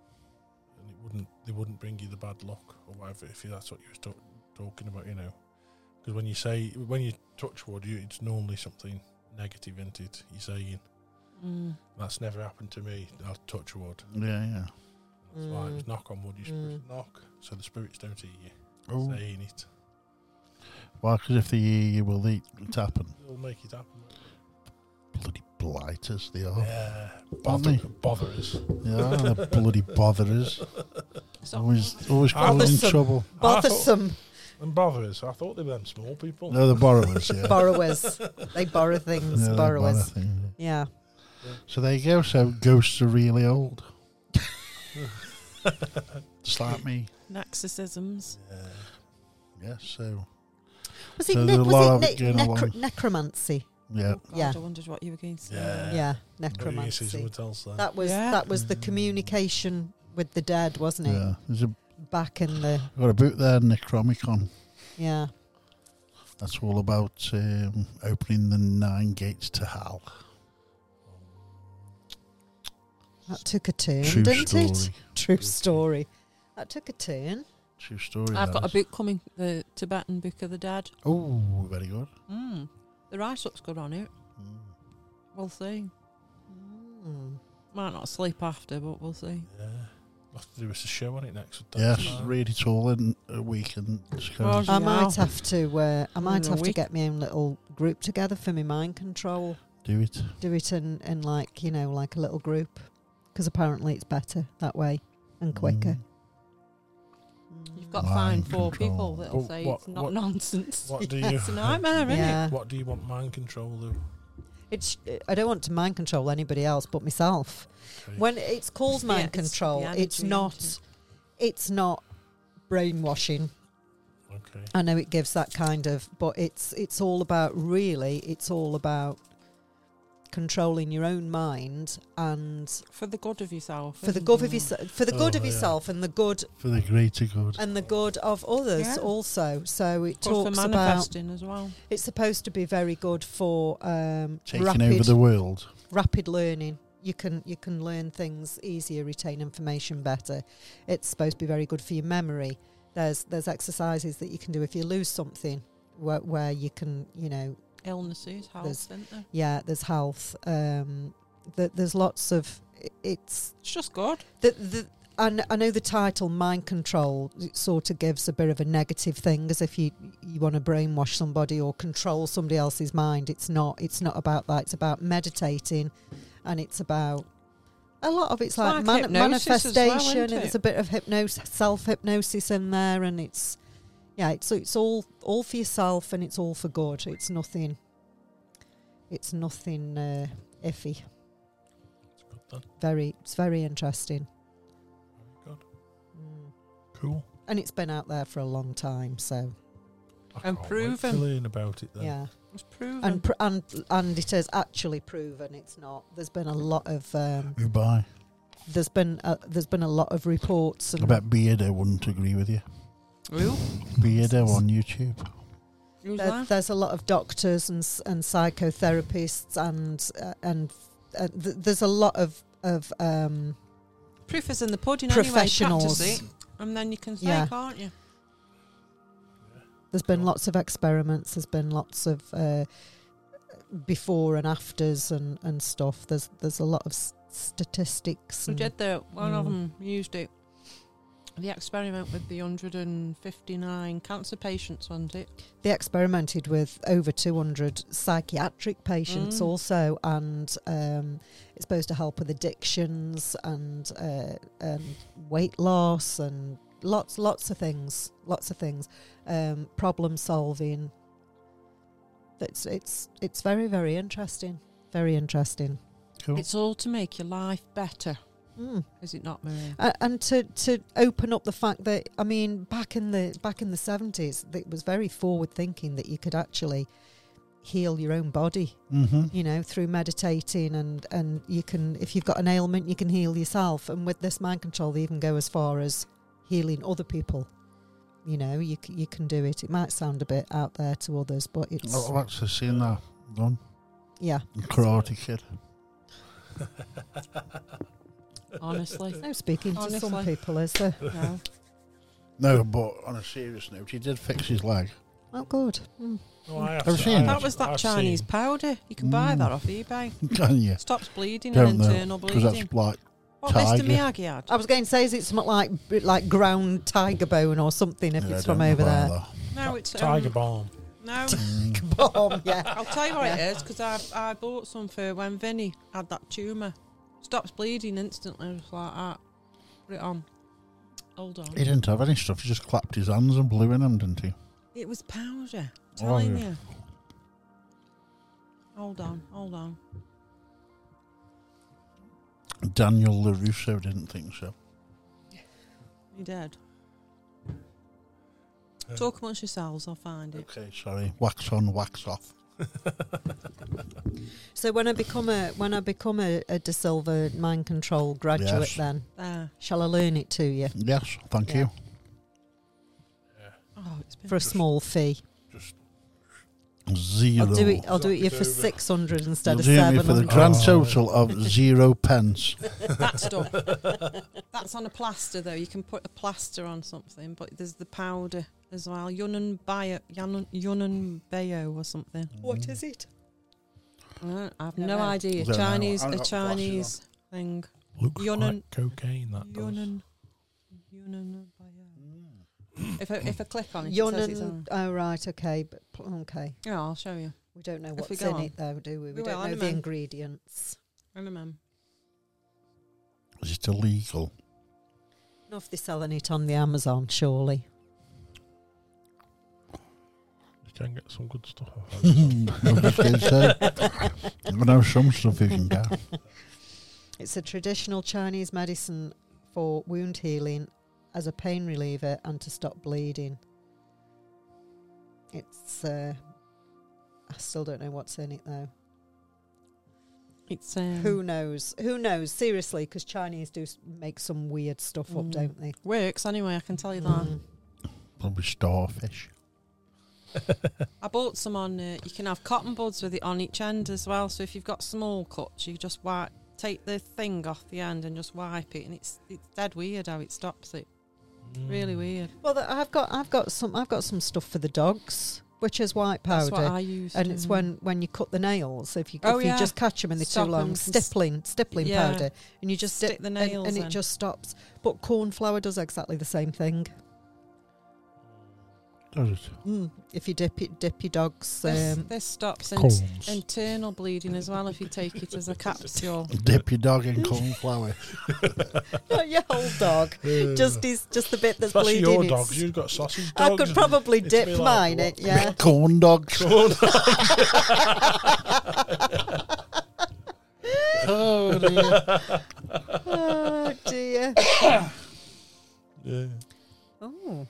and they wouldn't bring you the bad luck or whatever. If that's what you were talking about, because when you touch wood, it's normally something negative, isn't it? You're saying that's never happened to me. I'll touch wood. Yeah. That's why it was knock on wood. You're supposed to knock, so the spirits don't hear you Oh. saying it. Why? Because if they hear you, will it happen? It'll make it happen. Bloody blighters they are. Yeah, Aren't they? botherers. Yeah, they're bloody botherers. Stop. Always causing Bothersome. trouble. Bothersome And botherers. I thought they were them small people. No, the borrowers, yeah. borrowers. They borrow things. Yeah, they borrowers. borrow things. Yeah. So there you go. So ghosts are really old. Just like me. Exorcisms. Yeah, so Was it, So there's a lot of it going along. necromancy? yeah. Oh God, Yeah. I wondered what you were going to say. Yeah. Yeah, Maybe necromancy. someone else then. That was Yeah. that was the communication with the dead, wasn't it? Yeah. There's a Back in the got a book there, Necromicon. yeah. That's all about opening the 9 gates to hell. That took a turn, True didn't story. it? True story. That took a turn. True story. I've got a that is. book coming, the Tibetan Book of the Dead. Oh, very good. The write looks good on it. We'll see. Mm. Might not sleep after, but we'll see. Yeah. We'll have to do us a show on it next. Yes, time. read it all in a week and just go. Well, I Yeah. might have to. I might In a have to week. get my own little group together for my mind control. Do it. Do it in like like a little group, because apparently it's better that way and quicker. You've got to Mind find 4 control. people that'll But say what- it's not what- nonsense. What do you? It's a nightmare, isn't it? Yeah, What do you want mind control of? it's. I don't want to mind control anybody else but myself. Okay. When it's called Yeah, mind it's the control, energy, it's isn't not. it? It's not brainwashing. Okay. I know it gives that kind of, but it's all about really. It's all about controlling your own mind and For the good of yourself. for the isn't good it? of for the good of yeah. yourself and the good For the greater good. and the good of others Yeah. also. So it Good for talks about manifesting as well. it's supposed to be very good for Taking over the world. rapid learning. You can learn things easier, retain information better. It's supposed to be very good for your memory. There's exercises that you can do if you lose something where you can, Illnesses, health, isn't there? yeah, there's health. There's lots of it's It's just good. and I know the title mind control, it sort of gives a bit of a negative thing, as if you want to brainwash somebody or control somebody else's mind. It's not about that. It's about meditating, and it's about a lot of it's like hypnosis as well, manifestation. isn't it? There's a bit of self hypnosis in there, and it's all for yourself, and it's all for good. It's nothing iffy. It's good then. It's very interesting. Very good. Mm. Cool. And it's been out there for a long time, so I And can't wait proven. to learn about it then. yeah. It's proven. And it is actually proven. It's not. There's been a lot of Goodbye. there's been a lot of reports. I And bet Beardo wouldn't agree with you. Who? Beardo on YouTube. Who's that? there's a lot of doctors and psychotherapists and there's a lot of Proof is in the pudding professionals. anyway. Practice it, and then you can say, Yeah. can't you? There's been lots of experiments. There's been lots of before and afters and stuff. There's a lot of statistics. We and- did one of them used it. The experiment with the 159 cancer patients, wasn't it? They experimented with over 200 psychiatric patients also, and it's supposed to help with addictions and weight loss and lots of things. Problem solving. It's very, very interesting. Very interesting. Cool. It's all to make your life better, Mm. is it not, Maria? And to open up the fact that, I mean, back in the 70s, it was very forward thinking that you could actually heal your own body, Mm-hmm. through meditating, and you can, if you've got an ailment, you can heal yourself. And with this mind control, they even go as far as healing other people. You can do it. It might sound a bit out there to others, but it's I've actually seen that done. yeah. Karate Kid. Honestly. No speaking to some Honestly. people, is there? No. No, but on a serious note, he did fix his leg. Oh, good. Mm. No, I have I've seen- seen I it. That have- was that I've Chinese seen- powder. You can buy that off eBay. Can you? Stops bleeding Don't and know. internal Because bleeding. that's like What Mr. tiger. Miyagi had? I was going to say, is it something like ground tiger bone or something if Yeah, it's I from don't over know there? about No, it's Tiger Balm. No, Bomb, yeah. I'll tell you what it is, because I bought some for when Vinny had that tumour. Stops bleeding instantly, just like that. Put it on. Hold on. He didn't have any stuff. He just clapped his hands and blew in them, didn't he? It was powder. Oh, Telling yeah. you. Hold on. Daniel LaRusso didn't think so. You did. Talk amongst yourselves, I'll find it. Okay, sorry. Wax on, wax off. So when I become a De Silva mind control graduate, Yes. then There. shall I learn it to you Yes, thank Yeah. you. Oh, it's been for a small fee? Zero. I'll do it you for Over. 600 instead You'll of do me for the 700. grand Oh. total of 0 pence. that stuff. That's on a plaster, though. You can put a plaster on something, but there's the powder as well. Yunnan Bayo or something. What is it? I have Don't no know. idea. Don't know. Chinese, I haven't a got Chinese thing. Looks Yunnan- like cocaine, that does. Yunnan Bayo. If I click on it, it says it's on. Yunnan. Oh right, okay, but okay. Yeah, I'll show you. We don't know If we what's go in on. it though, do we? We We don't will, know in a the minute. ingredients. I remember. Is it illegal? Not if they're selling it on the Amazon, surely. You can get some good stuff off I Amazon. was just going to say. I know some stuff you can get. It's a traditional Chinese medicine for wound healing as a pain reliever and to stop bleeding. It's I still don't know what's in it though. It's Who knows? Who knows? Seriously, because Chinese do make some weird stuff up, don't they? works anyway. I can tell you that. Probably starfish. I bought some on. You can have cotton buds with it on each end as well. So if you've got small cuts, you just take the thing off the end and just wipe it, and it's dead weird how it stops it. Really weird. Well, I've got some stuff for the dogs, which is white powder. That's what I use. And it's when you cut the nails, if you Oh, yeah. just catch them and they're too Stop long, 'em. stippling Yeah. powder, and you just Stick dip the nails and in. it just stops. But corn flour does exactly the same thing. Does it? If you dip your dog's This stops Corns. internal bleeding as well if you take it as a capsule. Dip your dog in corn flour. not your whole dog, just the bit that's Especially bleeding. your It's- dogs. You've got sausage I dogs. could probably It'd dip be like, mine. what? Yeah. Corn dogs. Oh dear. Oh dear. Yeah. Oh.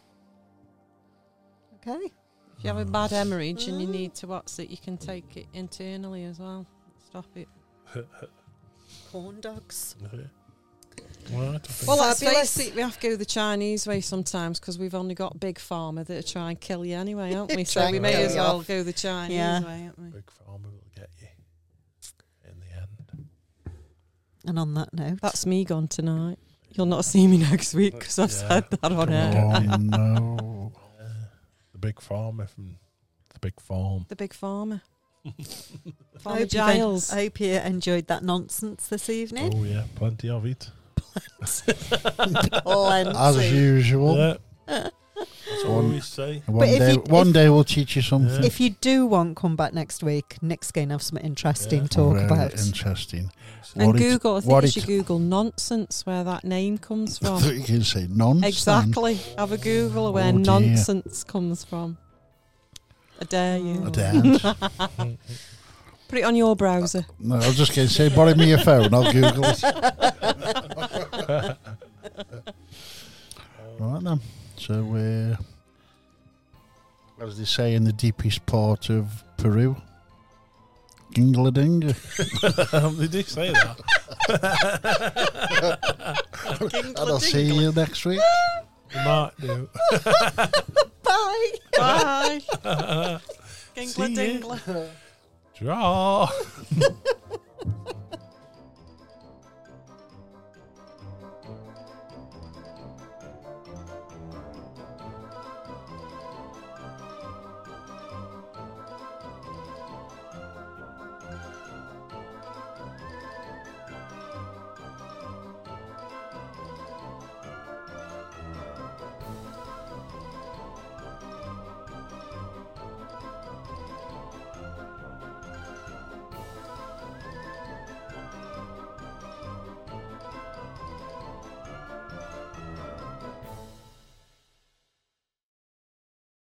Okay. If you have a bad hemorrhage and you need to you can take it internally as well. Stop it. Corn dogs. Right, I think. Well, let's Fabulous. face it, we have to go the Chinese way sometimes because we've only got Big Pharma that try and kill you anyway, haven't we? So Try we and may kill as you well off. go the Chinese Yeah. way, haven't we? Big Pharma will get you in the end. And on that note, That's me gone tonight. You'll not see me next week because I've Yeah. said that on air. Oh no. The Big Pharma from the Big Farm. The Big Pharma. I Farmer hope, Giles. I hope you enjoyed that nonsense this evening. Oh yeah, plenty of it. Plenty. As usual. Yeah. That's what we say. One day we'll teach you something. If you do want to come back next week, Nick's going to have something interesting to talk Very about. interesting. And What it- Google, I think what you it- should Google nonsense where that name comes I from. thought you could say nonsense. Exactly. Have a Google of where Oh, dear. nonsense comes from. I dare you. I daren't. Put it on your browser. No, I was just going to say, borrow me your phone. I'll Google it. Right then. So, as they say in the deepest part of Peru, Gingle-a-dinga. They do say that. And I'll see you next week. They might do. Bye. Bye. See Gingler you. dingler. Draw.